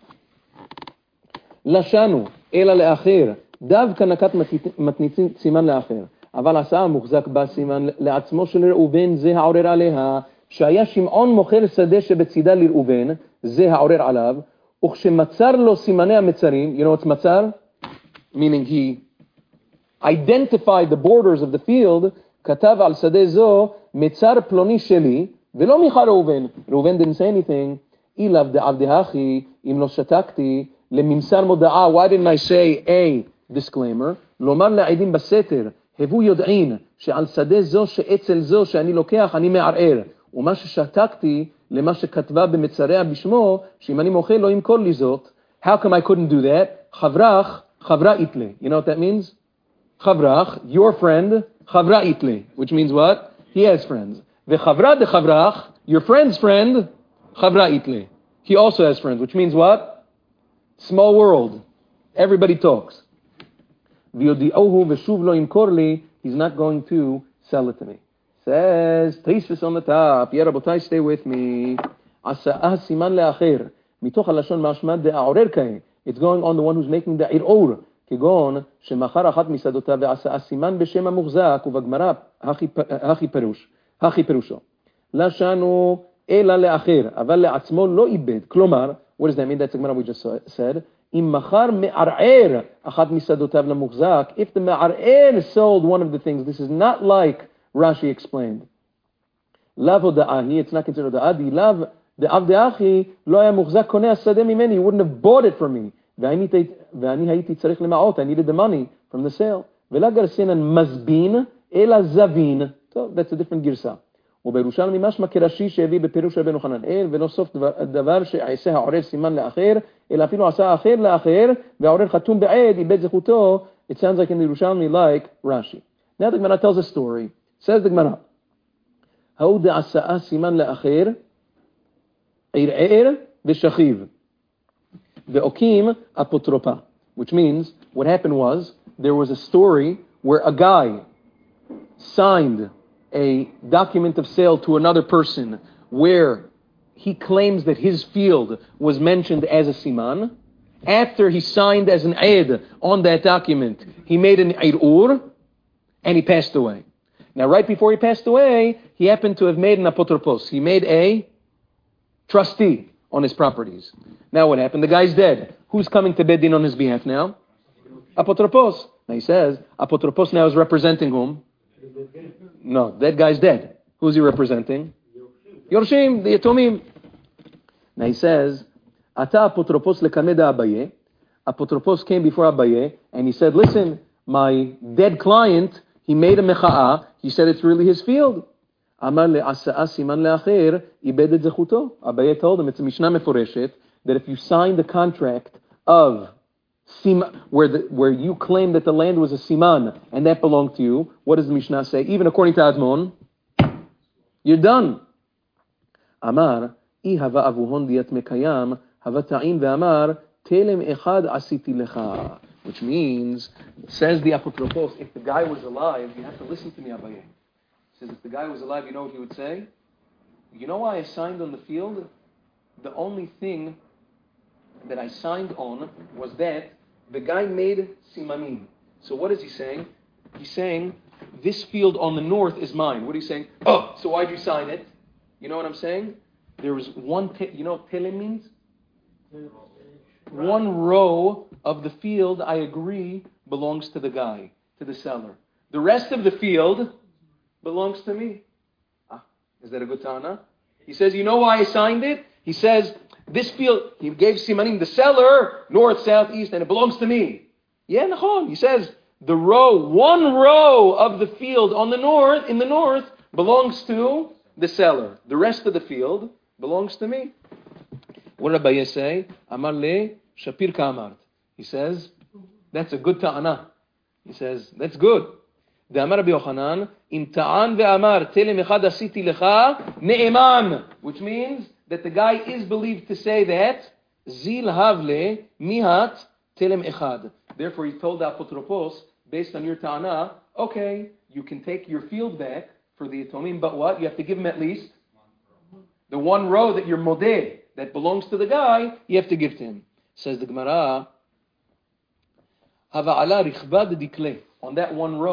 Lashanu ela le'acher. Davka nakat matnitzin siman le'acher. אבל עשה המוחזק בה סימן לעצמו של ראובן, זה העורר עליה, שהיה שמעון מוכר שדה שבצידה לראובן, זה העורר עליו, וכשמצר לו סימני המצרים, you know what's מצר? Meaning he identified the borders of the field, כתב על שדה זו, מצר פלוני שלי, ולא מיכה ראובן. ראובן didn't say anything, אילאו דעבדה אחי, אם לא שתקתי, לממסר מודעה, why didn't I say a disclaimer? לומר לעדים בסתר, הבו יודעין, שעל שדה זו שאצל זו שאני לוקח, אני מערער. ומה ששתקתי, למה שכתבה במצריה בשמו, שאם אני מוכל לא ימכור לי זאת. How come I couldn't do that? חברך, חברה איתלה. You know what that means? חברך, your friend, חברה איתלה. Which means what? He has friends. וחברה דחברך, your friend's friend, חברה איתלה. He also has friends. Which means what? Small world. Everybody talks. ויודיעוהו ושוב לא ימכור לי, he's not going to sell it to me. Says, Tosfos on the top, yeah, רבותיי, stay with me. עשה סימן לאחר, מתוך הלשון משמע דעורר כעת. It's going on the one who's making the ערעור, כגון שמחר אחת מסעדותיו ועשה סימן בשם המוחזק, ובגמרא, הכי פירוש, הכי פירושו. לשנו אלא לאחר, אבל לעצמו לא איבד. כלומר, what does that mean? That's the Gemara we just said. אם מחר מערער אחת מסעדותיו למוחזק, if the מערער sold one of the things, this is not like Rashi explained. לאו הודעה, it's not considered הודעה, די לאו דעבדה אחי, לא היה מוחזק קונה השדה ממני, he wouldn't have bought it from me. ואני הייתי צריך למעות, I needed the money from the sale. ולא גרסינן מזבין, אלא זבין. טוב, that's a different גרסה. ובירושלמי משמע כרש"י שהביא בפירוש רבנו חננאל, ולא סוף דבר שעשה העורר סימן לאחר, אלא אפילו עשה אחר לאחר, והעורר חתום בעד, איבד זכותו. It sounds like in the Yerushalmi like Rashi. Now the Gemara tells a story. Says the Gemara, ההוא דעשה סימן לאחר, ערער ושכיב, ואוקים אפוטרופה. Which means, what happened was, there was a story where a guy signed a document of sale to another person where he claims that his field was mentioned as a siman. After he signed as an aid on that document, he made an ir'ur, and he passed away. Now, right before he passed away, he happened to have made an apotropos. He made a trustee on his properties. Now what happened? The guy's dead. Who's coming to Beit Din on his behalf now? Apotropos. Now he says, apotropos now is representing whom? No, that guy's dead. Who's he representing? Yorshim, the Yatomim. Now he says, Ata apotropos lekameda Abaye. Apotropos came before Abaye, and he said, listen, my dead client, he made a mecha'ah. He said it's really his field. Amar le'asa'a siman le'acher, ibed et zechuto. Abaye told him, it's a Mishnah meforeshet, that if you sign the contract of Siman, where the, where you claim that the land was a siman and that belonged to you, what does the Mishnah say? Even according to Admon, you're done. Amar, I hava avuhon diat mekayam, hava ta'in ve'amar, telem echad asiti lecha. Which means, says the apotropos, if the guy was alive, you have to listen to me, Abaye. Says if the guy was alive, you know what he would say? You know why I signed on the field? The only thing that I signed on was that the guy made simanim. So what is he saying? He's saying, this field on the north is mine. What are you saying? Oh, so why'd you sign it? You know what I'm saying? There was one, te- you know what telem means? One row of the field, I agree, belongs to the guy, to the seller. The rest of the field belongs to me. Ah, is that a good ta'ana? He says, you know why I signed it? He says, this field, he gave simanim, the seller, north, south, east, and it belongs to me. Yeah, nachon. He says, the row, one row of the field on the north, in the north, belongs to the seller. The rest of the field belongs to me. What did Abaye say? Amar le Shapir Ka'amart. He says, that's a good ta'ana. He says, that's good. De'amar Rabbi Yochanan, im ta'an ve'amar telem echad asiti lecha ne'eman, which means that the guy is believed to say that zil havle mihat telem echad. Therefore, he told the apotropos, based on your ta'ana, okay, you can take your field back for the yatomim, but what? You have to give him at least the one row that you're modeh, that belongs to the guy, you have to give to him. Says the Gemara, Hava ala richbad dikle. On that one row,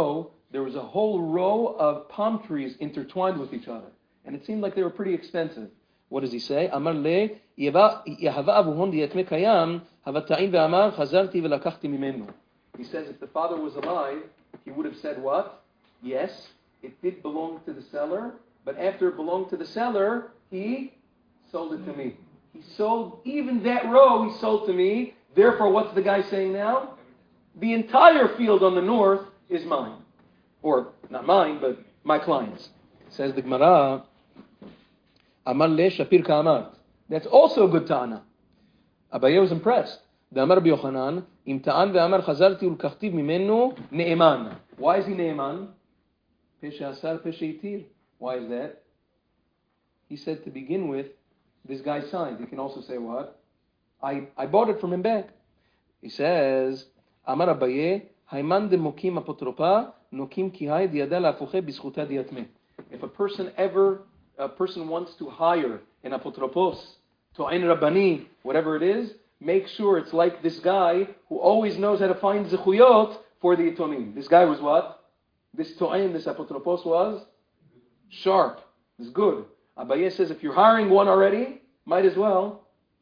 there was a whole row of palm trees intertwined with each other. And it seemed like they were pretty expensive. What does he say? Amar le, yehava avuhon diyatme kayam, havata'im ve'amar, chazarti ve'lakachti mimenu. He says if the father was alive, he would have said what? Yes, it did belong to the seller, but after it belonged to the seller, he sold it to me. He sold, even that row he sold to me. Therefore, what's the guy saying now? The entire field on the north is mine. Or, not mine, but my client's. Says the Gemara, Amar le Shapir ka'amar. That's also a good ta'ana. Abaye was impressed. The Amar Rabbi Yochanan, Im ta'an ve'amar chazarti ulkachtiv mimenu ne'eman. Why is he ne'eman? Peshe asar, peshe itir. Why is that? He said to begin with, this guy signed. He can also say what? I, I bought it from him back. He says, Amar Abaye, Haiman de mokim apotropa, nokim kihai diada lafuche bischuta diatme. If a person ever, a person wants to hire an apotropos, to'en rabbani, whatever it is, make sure it's like this guy who always knows how to find zechuyot for the yatomim. This guy was what? This to'en, this apotropos was sharp. It's good. Abaye says if you're hiring one already, might as well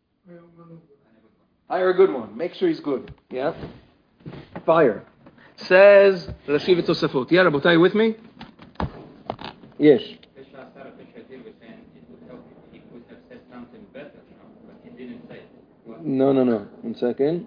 hire a good one. Make sure he's good. Yeah? Fire. Says Rashi v'Tosafot. Yeah, Rabotai, you with me? Yes. Pesha asar, pesha itir was saying it would help if he would have said something better, no? But he didn't say it. What? No, no, no. One second.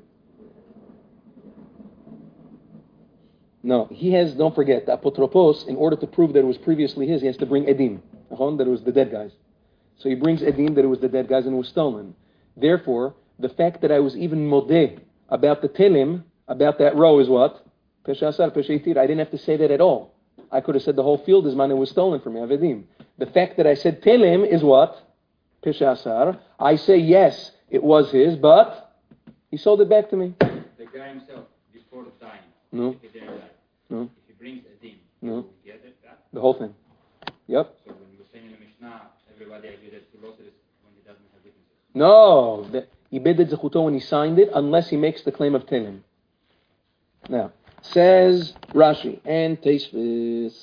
No, he has, don't forget, the apotropos, in order to prove that it was previously his, he has to bring edim, that it was the dead guys. So he brings edim that it was the dead guys and it was stolen. Therefore, the fact that I was even modeh about the telim, about that row is what? Pesha asar, pesha itir. I didn't have to say that at all. I could have said the whole field is mine and was stolen from me, avedim. The fact that I said telim is what? Pesha asar. I say yes, it was his, but he sold it back to me. The guy himself, before dying, No. if he didn't die, No. if he brings a din, No. will he get it back? The whole thing. Yep. So when you were saying in the Mishnah, everybody agreed that he lost it when he doesn't have witnesses. No. The, he bided zechuto when he signed it, unless he makes the claim of telim. Now, says Rashi and Teisvis.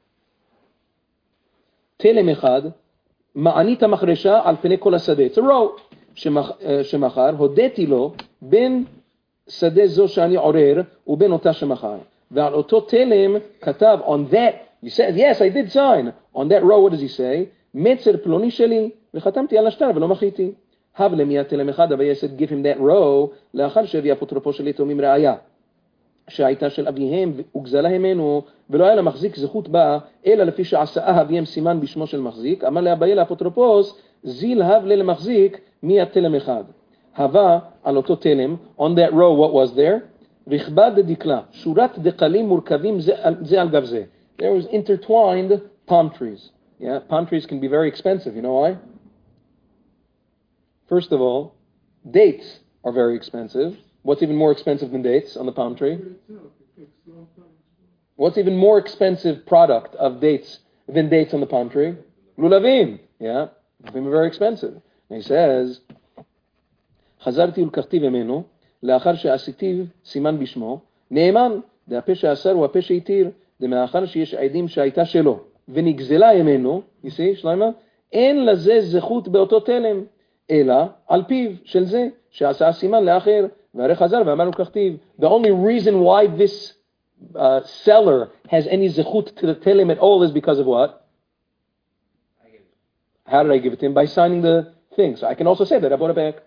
Telim echad, ma'anit ha'machresha al pnei kol hasadeh. It's a row. שמחר, הודיתי לו בין שדה זו שאני עורר ובין אותה שמחר. ועל אותו תלם כתב, on that, he said, yes, I did sign. On that row, what does he say? מצר פלוני שלי, וחתמתי על השטר ולא מחיתי. הב למי התלם אחד, אבל he said, give him that row, לאחר שהביא אפוטרופו של יתומים ראיה, שהייתה של אביהם וגזלה ממנו, ולא היה למחזיק זכות בה, אלא לפי שעשה אביהם סימן בשמו של מחזיק, אמר לאביי לאפוטרופוס, זיל הב למחזיק מי התלם אחד. הווה על אותו תלם, on that row what was there? רכבה דדקלה, שורת דקלים מורכבים זה על גב זה. There was intertwined palm trees. Yeah, palm trees can be very expensive, you know why? First of all, dates are very expensive. What's even more expensive than dates on the palm tree? What's even more expensive product of dates than dates on the palm tree? Lulavim. Yeah, lulavim are very expensive. And he says, חזרתי ולקחתי ממנו, לאחר שעשיתיו סימן בשמו, נאמן, דהפה שאסר הוא הפה שהתיר, דמאחר שיש עדים שהייתה שלו, ונגזלה ממנו, you see, שלמה, אין לזה זכות באותו תלם, אלא על פיו של זה, שעשה סימן לאחר, והרי חזר ואמרנו ככתיב. The only reason why this uh, seller has any zechut to the telim at all is because of what? How did I give it to him? By signing the thing. So I can also say that I bought it back.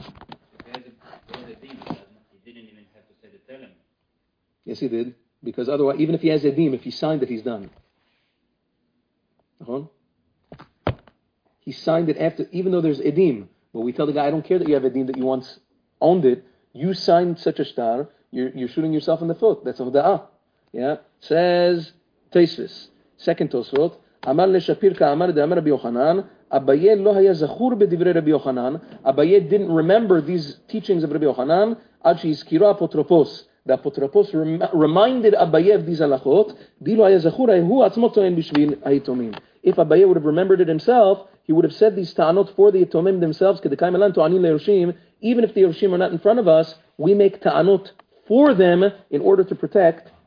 He didn't even have to say the telim. Yes, he did. Because otherwise, even if he has edim, if he signed it, he's done. Uh-huh. He signed it after, even though there's edim. But we tell the guy, I don't care that you have edim, that you once owned it. You signed such a star, you're, you're shooting yourself in the foot. That's hoda'ah. Yeah. Says Teisvis. Second Tosfot. Amar le Shapir ka'amar de'amar Rabbi Yochanan. Abaye lo haya zachur b'divrei Rabbi Yochanan. Abaye didn't remember these teachings of Rabbi Yochanan. Ad she'izkiro apotropos. The apotropos rem- reminded Abaye of these halachot. Bilo haya zachur hu atzmo to'en b'shvil ha'itomim. If Abaye would have remembered it himself, he would have said these ta'anot for the yatomim themselves. Kedekay melan to'anin le'yoshim. Even if the yoshim are not in front of us, we make ta'anot for them in order to protect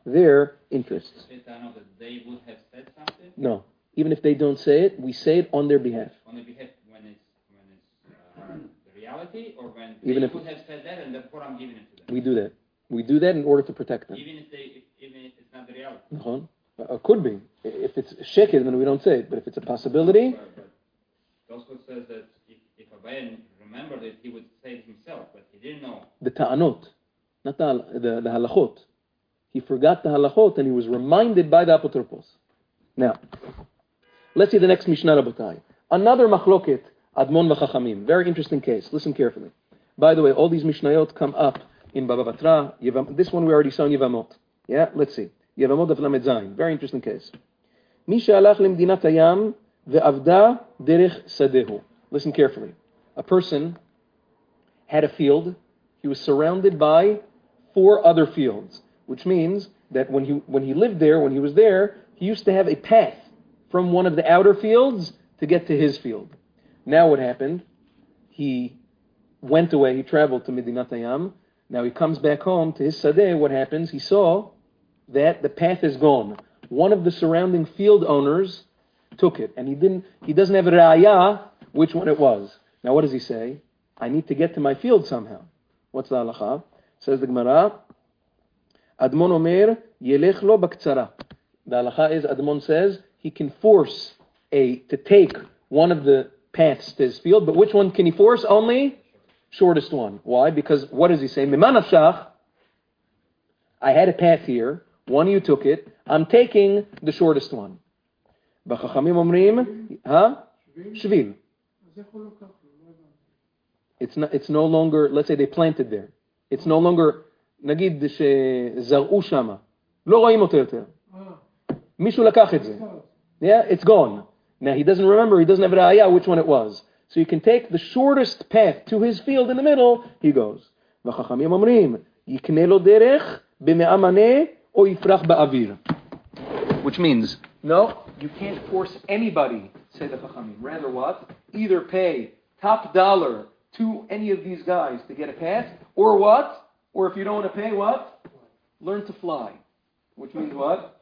their interests. Is it know that they would have said something No. Even if they don't say it, we say it on their behalf. on the behalf when it's when it's uh, the reality, or when Even they if- could have said that, and therefore I'm giving it to them. We do that. We do that in order to protect them. Even if they, if, even if it's not the reality. נכון? Uh, could be. If it's sheker, then we don't say it. But if it's a possibility, But, but Tosfot says that if, if Abaye remembered it, he would say it himself, but he didn't know. the ta'anot, not the, the, the halachot. He forgot the halachot and he was reminded by the apotropos. Now, let's see the next Mishnah Rabotai. Another machloket, Admon v'chachamim. Very interesting case. Listen carefully. By the way, all these Mishnayot come up in Baba Batra. Yevam, this one we already saw in Yevamot. Yeah, let's see. Yevamot of Lamed Zayin. Very interesting case. Mi she'alach lemdinat hayam ve'avda derech sadehu. Listen carefully. A person had a field. He was surrounded by four other fields, which means that when he when he lived there, when he was there, he used to have a path from one of the outer fields to get to his field. Now what happened? He went away, he traveled to Medinat Hayam. Now he comes back home to his sadeh. What happens? He saw that the path is gone. One of the surrounding field owners took it, and he didn't. He doesn't have a ra'ayah which one it was. Now what does he say? I need to get to my field somehow. What's the halacha? Says the Gemara, Admon Omer yelech lo baktsara. The halacha is Admon says he can force a to take one of the paths to his field, but which one can he force? Only shortest one. Why? Because what does he say? Mima nafshach, I had a path here. One of you took it. I'm taking the shortest one. B'chachamim omrim, huh? Shvil. It's not. It's no longer. Let's say they planted there. It's no longer. נגיד שזרעו שמה. לא רואים אותו יותר. מישהו לקח את זה. Yeah, it's gone. Now he doesn't remember. He doesn't have an ayah which one it was. So you can take the shortest path to his field in the middle. He goes. והחכמים אומרים, יקנה לו דרך במאה מנה או יפרח באוויר. Which means, no, you can't force anybody, say the Chachamim. Rather what? Either pay top dollar to any of these guys to get a pass, or what? Or if you don't want to pay, what? Learn to fly. Which means what?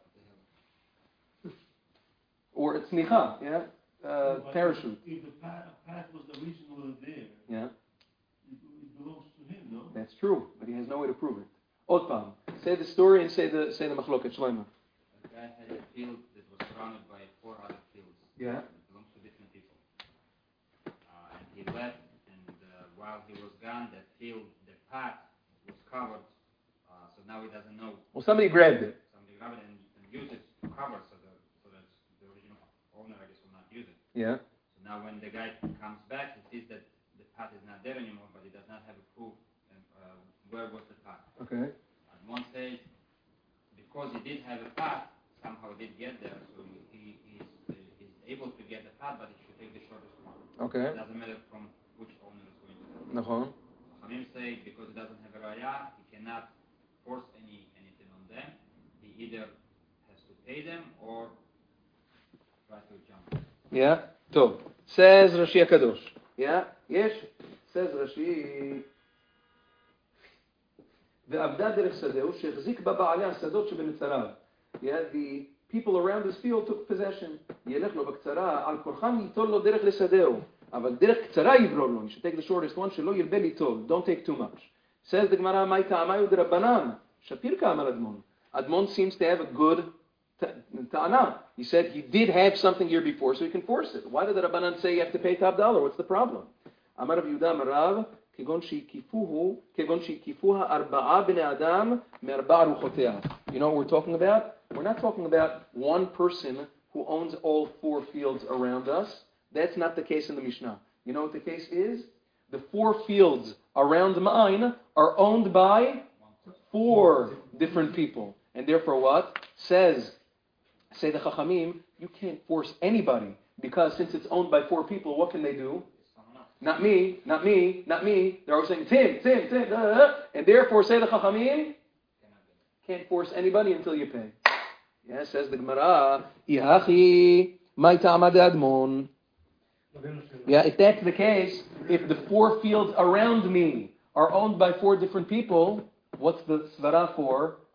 Or it's nicha, yeah? Uh, parachute. If the path, path was the reason we were there, Yeah, it, it belongs to him, no? that's true, but he has no way to prove it. Otpam, say the story and say the say the machloket, Shlomo. The guy had a field that was surrounded by four other fields. Yeah. It belongs to different people. Uh, and he left, and uh, while he was gone, that field, the path was covered. Uh, so now he doesn't know. Well, somebody grabbed it. Somebody grabbed it and, and used it to cover, so, the, so that the original owner, I guess, will not use it. Yeah. So now when the guy comes back, he sees that the path is not there anymore, but he does not have a proof and, uh, where was the path. Okay. And one says, because he did have a path, somehow he did get there, so he, he's, uh, he's able to get the path, but he should take the shortest one. Okay. It doesn't matter from which owner is going to have. Nachon. Hamim say, because he doesn't have a raya, he cannot force any anything on them. He either has to pay them or try to jump. Yeah. טוב. Says Rashi HaKadosh. Yeah. יש. Says Rashi. ועבדה דרך שדהו שהחזיק בה בעלי השדות שבנצריו. Yeah. The people around his field took possession. ילך לו בקצרה, על כורחם ייטול לו דרך לשדהו. אבל דרך קצרה יברור לו. You should take the shortest one, שלא ירבה ליטול. Don't take too much. Says the Gemara, מאי טעמאי דרבנן. שפיר כאמר אדמון. Admon seems to have a good ta'ana. He said he did have something here before, so he can force it. Why did the Rabbanan say you have to pay top dollar? What's the problem? Amar Rav Yehuda Amar Rav, כגון שהקיפוהו, כגון שהקיפוה ארבעה בני אדם מארבע רוחותיה. You know what we're talking about? We're not talking about one person who owns all four fields around us. That's not the case in the Mishnah. You know what the case is? The four fields around mine are owned by four different people. And therefore what? Says, say the Chachamim, you can't force anybody, because since it's owned by four people, what can they do? Not me, not me, not me. They're always saying, Tim, Tim, Tim, uh, uh, and therefore say the Chachamim, can't force anybody until you pay. Yeah, says the Gemara, Ihachi, my ta'amad admon. Yeah, if that's the case, if the four fields around me are owned by four different people, what's the svara for?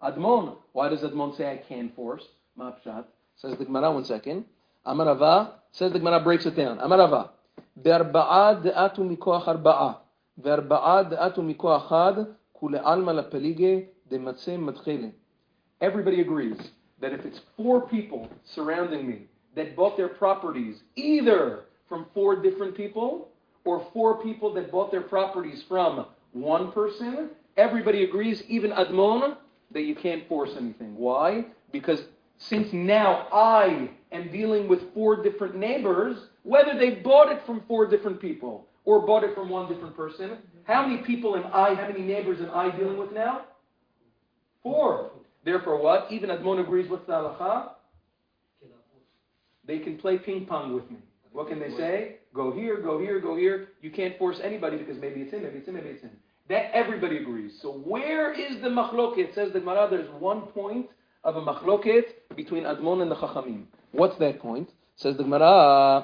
Admon. Why does Admon say I can force? Ma'apshat. Says the Gemara, one second. Amar Rava, says the Gemara, breaks it down. Amar Rava. Be'arba'a de'atu mikoach arba'a. Ve'arba'a de'atu mikoach had. Kule alma la pelige de'matzeh madchele. Everybody agrees that if it's four people surrounding me that bought their properties either from four different people or four people that bought their properties from one person, everybody agrees, even Admon, that you can't force anything. Why? Because since now I am dealing with four different neighbors, whether they bought it from four different people or bought it from one different person, how many people am I, how many neighbors am I dealing with now? Four. Therefore what? Even Admon agrees, what's the halacha? They can play ping pong with me. What can they say? Go here, go here, go here. You can't force anybody because maybe it's him, maybe it's him, maybe it's him. That everybody agrees. So where is the machloket? Says the Gemara, there's one point of a machloket between Admon and the Chachamim. What's that point? Says the Gemara,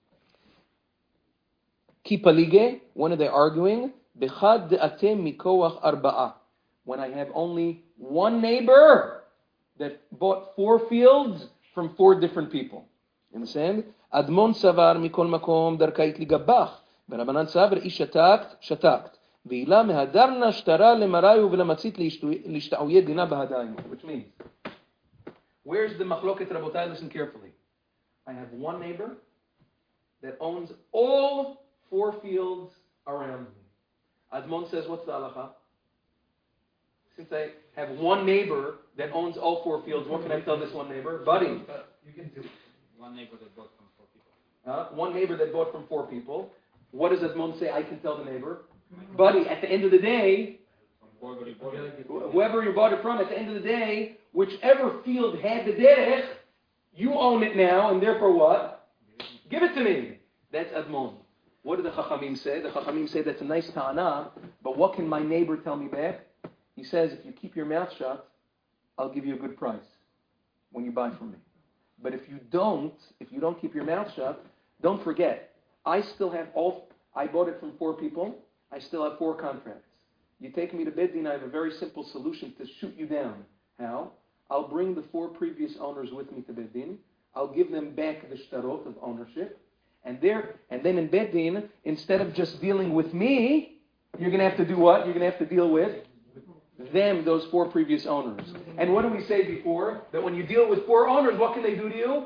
Ki palige, when are they arguing? Bechad de'atem mikoach arba'a. When I have only one neighbor that bought four fields from four different people. You understand? Admon savar mikol makom darkait ligabach. V'Rabbanan savar ish shatakt, shatakt. V'ila mehadarna shtara lemarayu v'lamatzit lishta'uyed dina bahadayim. Which means, where's the machloket, Rabotai? Listen carefully. I have one neighbor that owns all four fields around me. Admon says, what's the halacha? Since I have one neighbor that owns all four fields, what can I tell this one neighbor? Buddy. You can do One neighbor that bought from four people. Uh, one neighbor that bought from four people. What does Admon say I can tell the neighbor? Buddy, at the end of the day, Whoever you bought it. whoever you bought it from, at the end of the day, whichever field had the derech, you own it now, and therefore what? Give it to me. That's Admon. What do the Chachamim say? The Chachamim say that's a nice ta'ana, but what can my neighbor tell me back? He says, if you keep your mouth shut, I'll give you a good price when you buy from me. But if you don't, if you don't keep your mouth shut, don't forget, I still have all, I bought it from four people, I still have four contracts. You take me to Beit Din, I have a very simple solution to shoot you down. How? I'll bring the four previous owners with me to Beit Din, I'll give them back the shtarot of ownership, and there, and then in Beit Din, instead of just dealing with me, you're going to have to do what? You're going to have to deal with them, those four previous owners. And what did we say before? That when you deal with four owners, what can they do to you?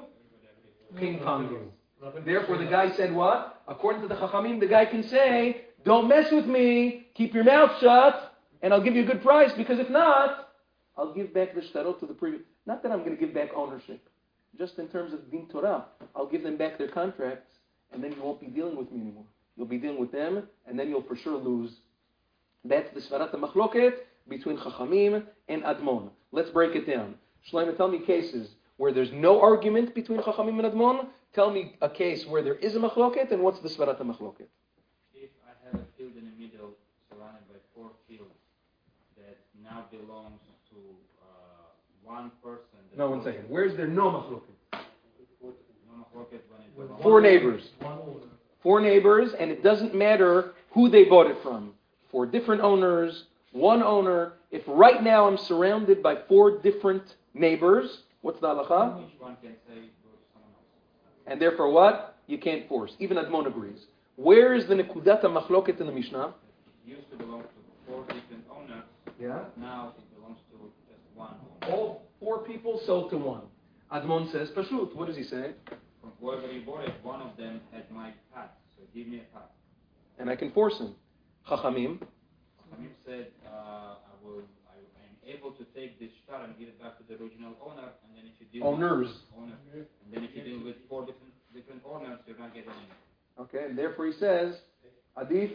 Ping pong you. Therefore, the guy said what? According to the Chachamim, the guy can say, don't mess with me, keep your mouth shut, and I'll give you a good price, because if not, I'll give back the shtarot to the previous. Not that I'm going to give back ownership. Just in terms of Din Torah, I'll give them back their contracts, and then you won't be dealing with me anymore. You'll be dealing with them, and then you'll for sure lose. That's the Svarat HaMachloket between Chachamim and Admon. Let's break it down. Shlomo, tell me cases where there's no argument between Chachamim and Admon. Tell me a case where there is a Machloket, and what's the Svarat HaMachloket? If I have a field in the middle surrounded by four fields that now belongs to uh, one person. That No, one second. Where is there no Machloket? No machloket when it belongs. Four neighbors. one owner. Four neighbors, and it doesn't matter who they bought it from. Four different owners, one owner. If right now I'm surrounded by four different neighbors, what's the halacha? Each one can say go to someone else. And therefore what? You can't force. Even Admon agrees. Where is the Nekudat HaMachloket in the Mishnah? It used to belong to four different owners. Yeah. Now it belongs to just one owner. All four people sold to one. Admon says, Pashut. What does he say? From whoever you bought it, one of them had my path. So give me a path. And I can force him. Chachamim. Hamid said, uh, I will, I am able to take this shtar and give it back to the original owner, and then if you deal Owners. with owner, and then if you deal with four different different owners, you're not getting any. Okay, and therefore he says, Adif,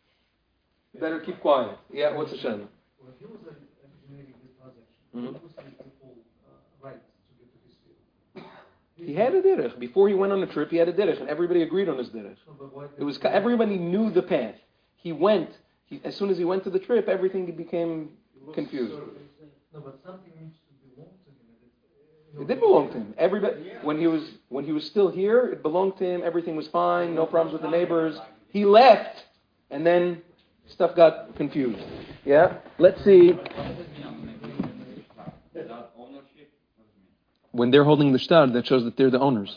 better keep quiet. Yeah, what's the Shem? Well, he was originating this transaction. Mhm. Who was the people uh, right to get to this field? He had a derech. Before he went on the trip, he had a derech, and everybody agreed on his derech. No, but why It was everybody knew the path. He went. He, as soon as he went to the trip, everything became confused. No, but something needs to belong to him. and It did belong to him. Everybody, when he was when he was still here, it belonged to him. Everything was fine. No problems with the neighbors. He left, and then stuff got confused. Yeah. Let's see. when they're holding the shtar, that shows that they're the owners.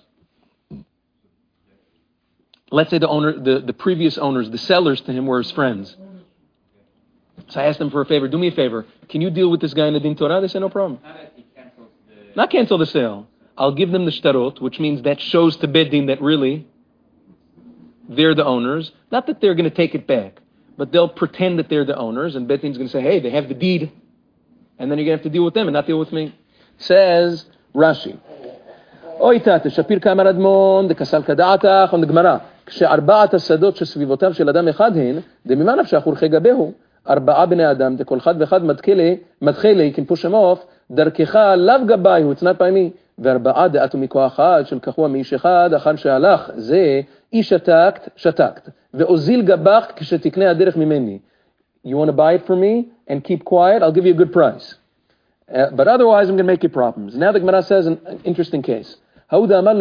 Let's say the owner, the, the previous owners, the sellers to him were his friends. So I asked them for a favor. Do me a favor. Can you deal with this guy in the Din Torah? They said, no problem. Not cancel the sale. I'll give them the shtarot, which means that shows to Beit Din that really they're the owners. Not that they're going to take it back, but they'll pretend that they're the owners, and Beit Din's going to say, hey, they have the deed. And then you're going to have to deal with them and not deal with me. Says Rashi. אוי תת, שפיר כאמר אדמון, דקסל כדעתך, on the Gemara. כשארבעת השדות שסביבותיו של אדם אחד הן, דממה נפשך ולכי גבהו. ארבעה בני אדם, דכל אחד ואחד מדחלי, can push him off, דרכך לאו גבייהו, it's not by me. וארבעה דעתו מכוח אחד, שלקחוה מאיש אחד, אחר שהלך, זה איש שתקת, שתקת. ואוזיל גבך כשתקנה הדרך ממני. You want to buy it for me and keep quiet? I'll give you a good price. Uh, but otherwise, I'm going to make you problems. Now the Gemara says an, an interesting case. There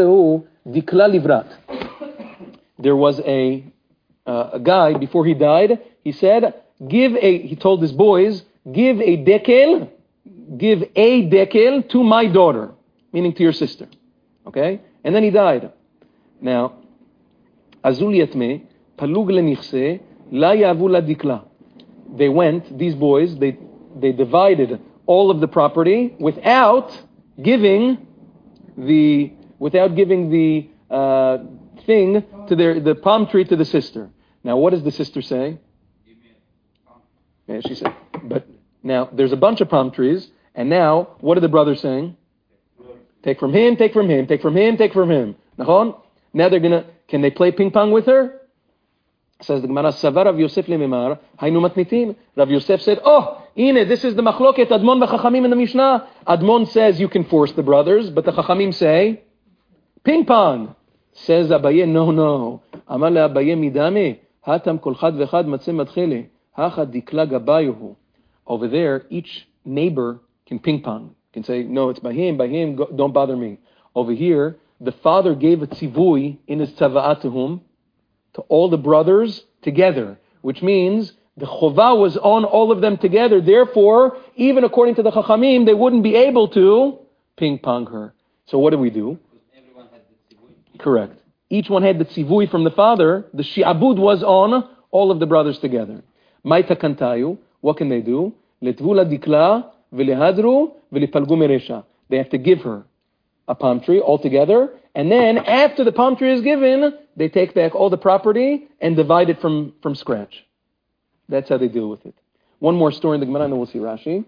was a, uh, a guy, before he died, he said, give a, he told his boys, give a dekel, give a dekel to my daughter, meaning to your sister. Okay? And then he died. Now, azul yatme, palug lenichse, la yavu la dikla. They went, these boys, they they divided all of the property without giving the without giving the uh, thing to their the palm tree to the sister. Now, what does the sister say? Yeah, she said. But now there's a bunch of palm trees, and now what are the brothers saying? Take from him, take from him, take from him, take from him. Now they're gonna. Can they play ping pong with her? Says the Gemara, Savar Rav Yosef lememar, haynu matnitin. Rav Yosef said, oh, Ine, this is the machloket, Admon v'chachamim in the Mishnah. Admon says you can force the brothers, but the chachamim say, ping pong. Says Abaye, no, no. Amar le Abaye midame, hatam kol chad v'chad matzeh madchele, hachad dikla gabayuhu. Over there, each neighbor can ping pong. Can say, no, it's by him, by him, go, don't bother me. Over here, the father gave a tzivui in his tzava'at to whom? To all the brothers together, which means the chovah was on all of them together. Therefore, even according to the chachamim, they wouldn't be able to ping pong her. So what do we do? Everyone had the tzivui. Correct. Each one had the tzivui from the father. The shi'abud was on all of the brothers together. Maita kantayu. What can they do? Letvu la dikla v'lehadru v'lipalgu meresha. They have to give her a palm tree altogether, and then after the palm tree is given, they take back all the property and divide it from, from scratch. That's how they deal with it. One more story in the Gemara, and then we'll see Rashi.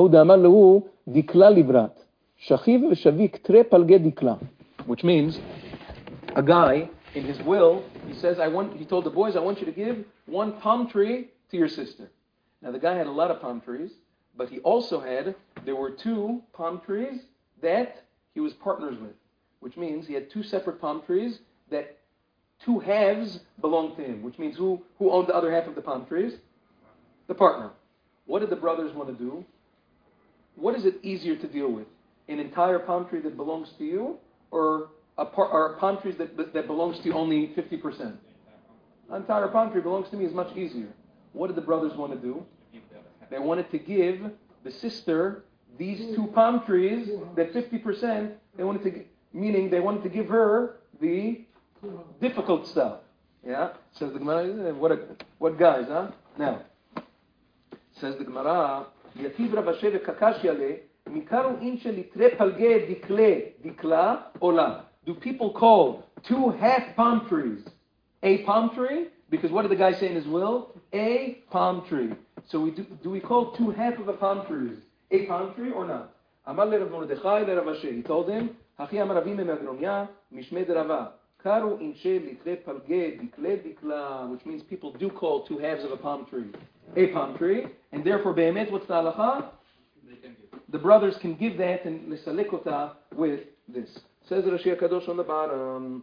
Which means, a guy, in his will, he says, I want, he told the boys, I want you to give one palm tree to your sister. Now the guy had a lot of palm trees, but he also had, there were two palm trees that he was partners with, which means he had two separate palm trees that two halves belonged to him, which means who, who owned the other half of the palm trees? The partner. What did the brothers want to do? What is it easier to deal with? An entire palm tree that belongs to you, or a, par, or a palm tree that, that belongs to you only fifty percent? An entire palm tree belongs to me is much easier. What did the brothers want to do? They wanted to give the sister these two palm trees, that fifty percent, they wanted to, meaning they wanted to give her the difficult stuff. Yeah? Says the Gemara, what, a, what guys, huh? Now, says the Gemara, Yativ Rav Asher v'kakash yale, mikaru inche litre palge dikle, dikla, ola. Do people call two half palm trees a palm tree? Because what did the guy say in his will? A palm tree. So we do, do we call two half of a palm tree a palm tree or not? Amar le Rav Mordechai le Rav Asher. He told him, Hachi amar Ravim me'Agronia, mishmei de Rava. Karu inche litre palge dikle dikla, which means people do call two halves of a palm tree a palm tree, and therefore be'emet, what's the halacha? The brothers can give that and lesalekota with this. Says Rashi HaKadosh on the bottom.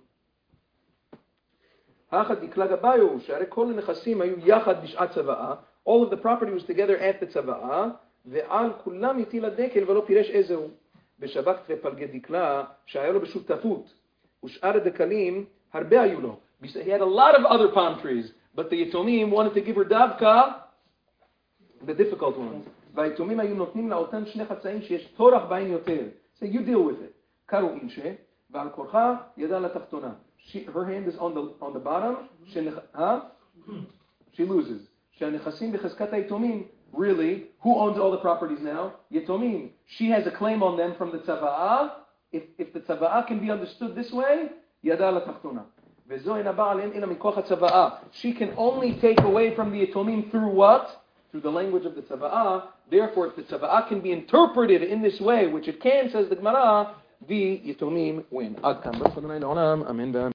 All of the property was together at the tzava'a. ועל כולם הטיל הדקל ולא פירש איזהו. בשבק ופלגי דקלה שהיה לו בשותפות. ושאר הדקלים הרבה היו לו. He had a lot of other palm trees, but the יתומים wanted to give her דווקא the difficult ones. והיתומים היו נותנים לאותן שני חצאים שיש תורח בהם יותר. So you deal with it. קרו אינשה, ועל כורחה ידה לתחתונה. She, her hand is on the, on the bottom, שנכ, huh? She loses. שהנכסים בחזקת היתומים, really, who owns all the properties now? יתומים. She has a claim on them from the tzava'ah. If, if the tzava'ah can be understood this way, ידה לתחתונה. וזו אינה באה עליהם אלא מכוח הצוואה. She can only take away from the יתומים through what? Through the language of the tzava'ah. Therefore, if the tzava'ah can be interpreted in this way, which it can, says the Gemara, the יתומים win. עד כאן. ברוך ה' לעולם. אמן ואמן.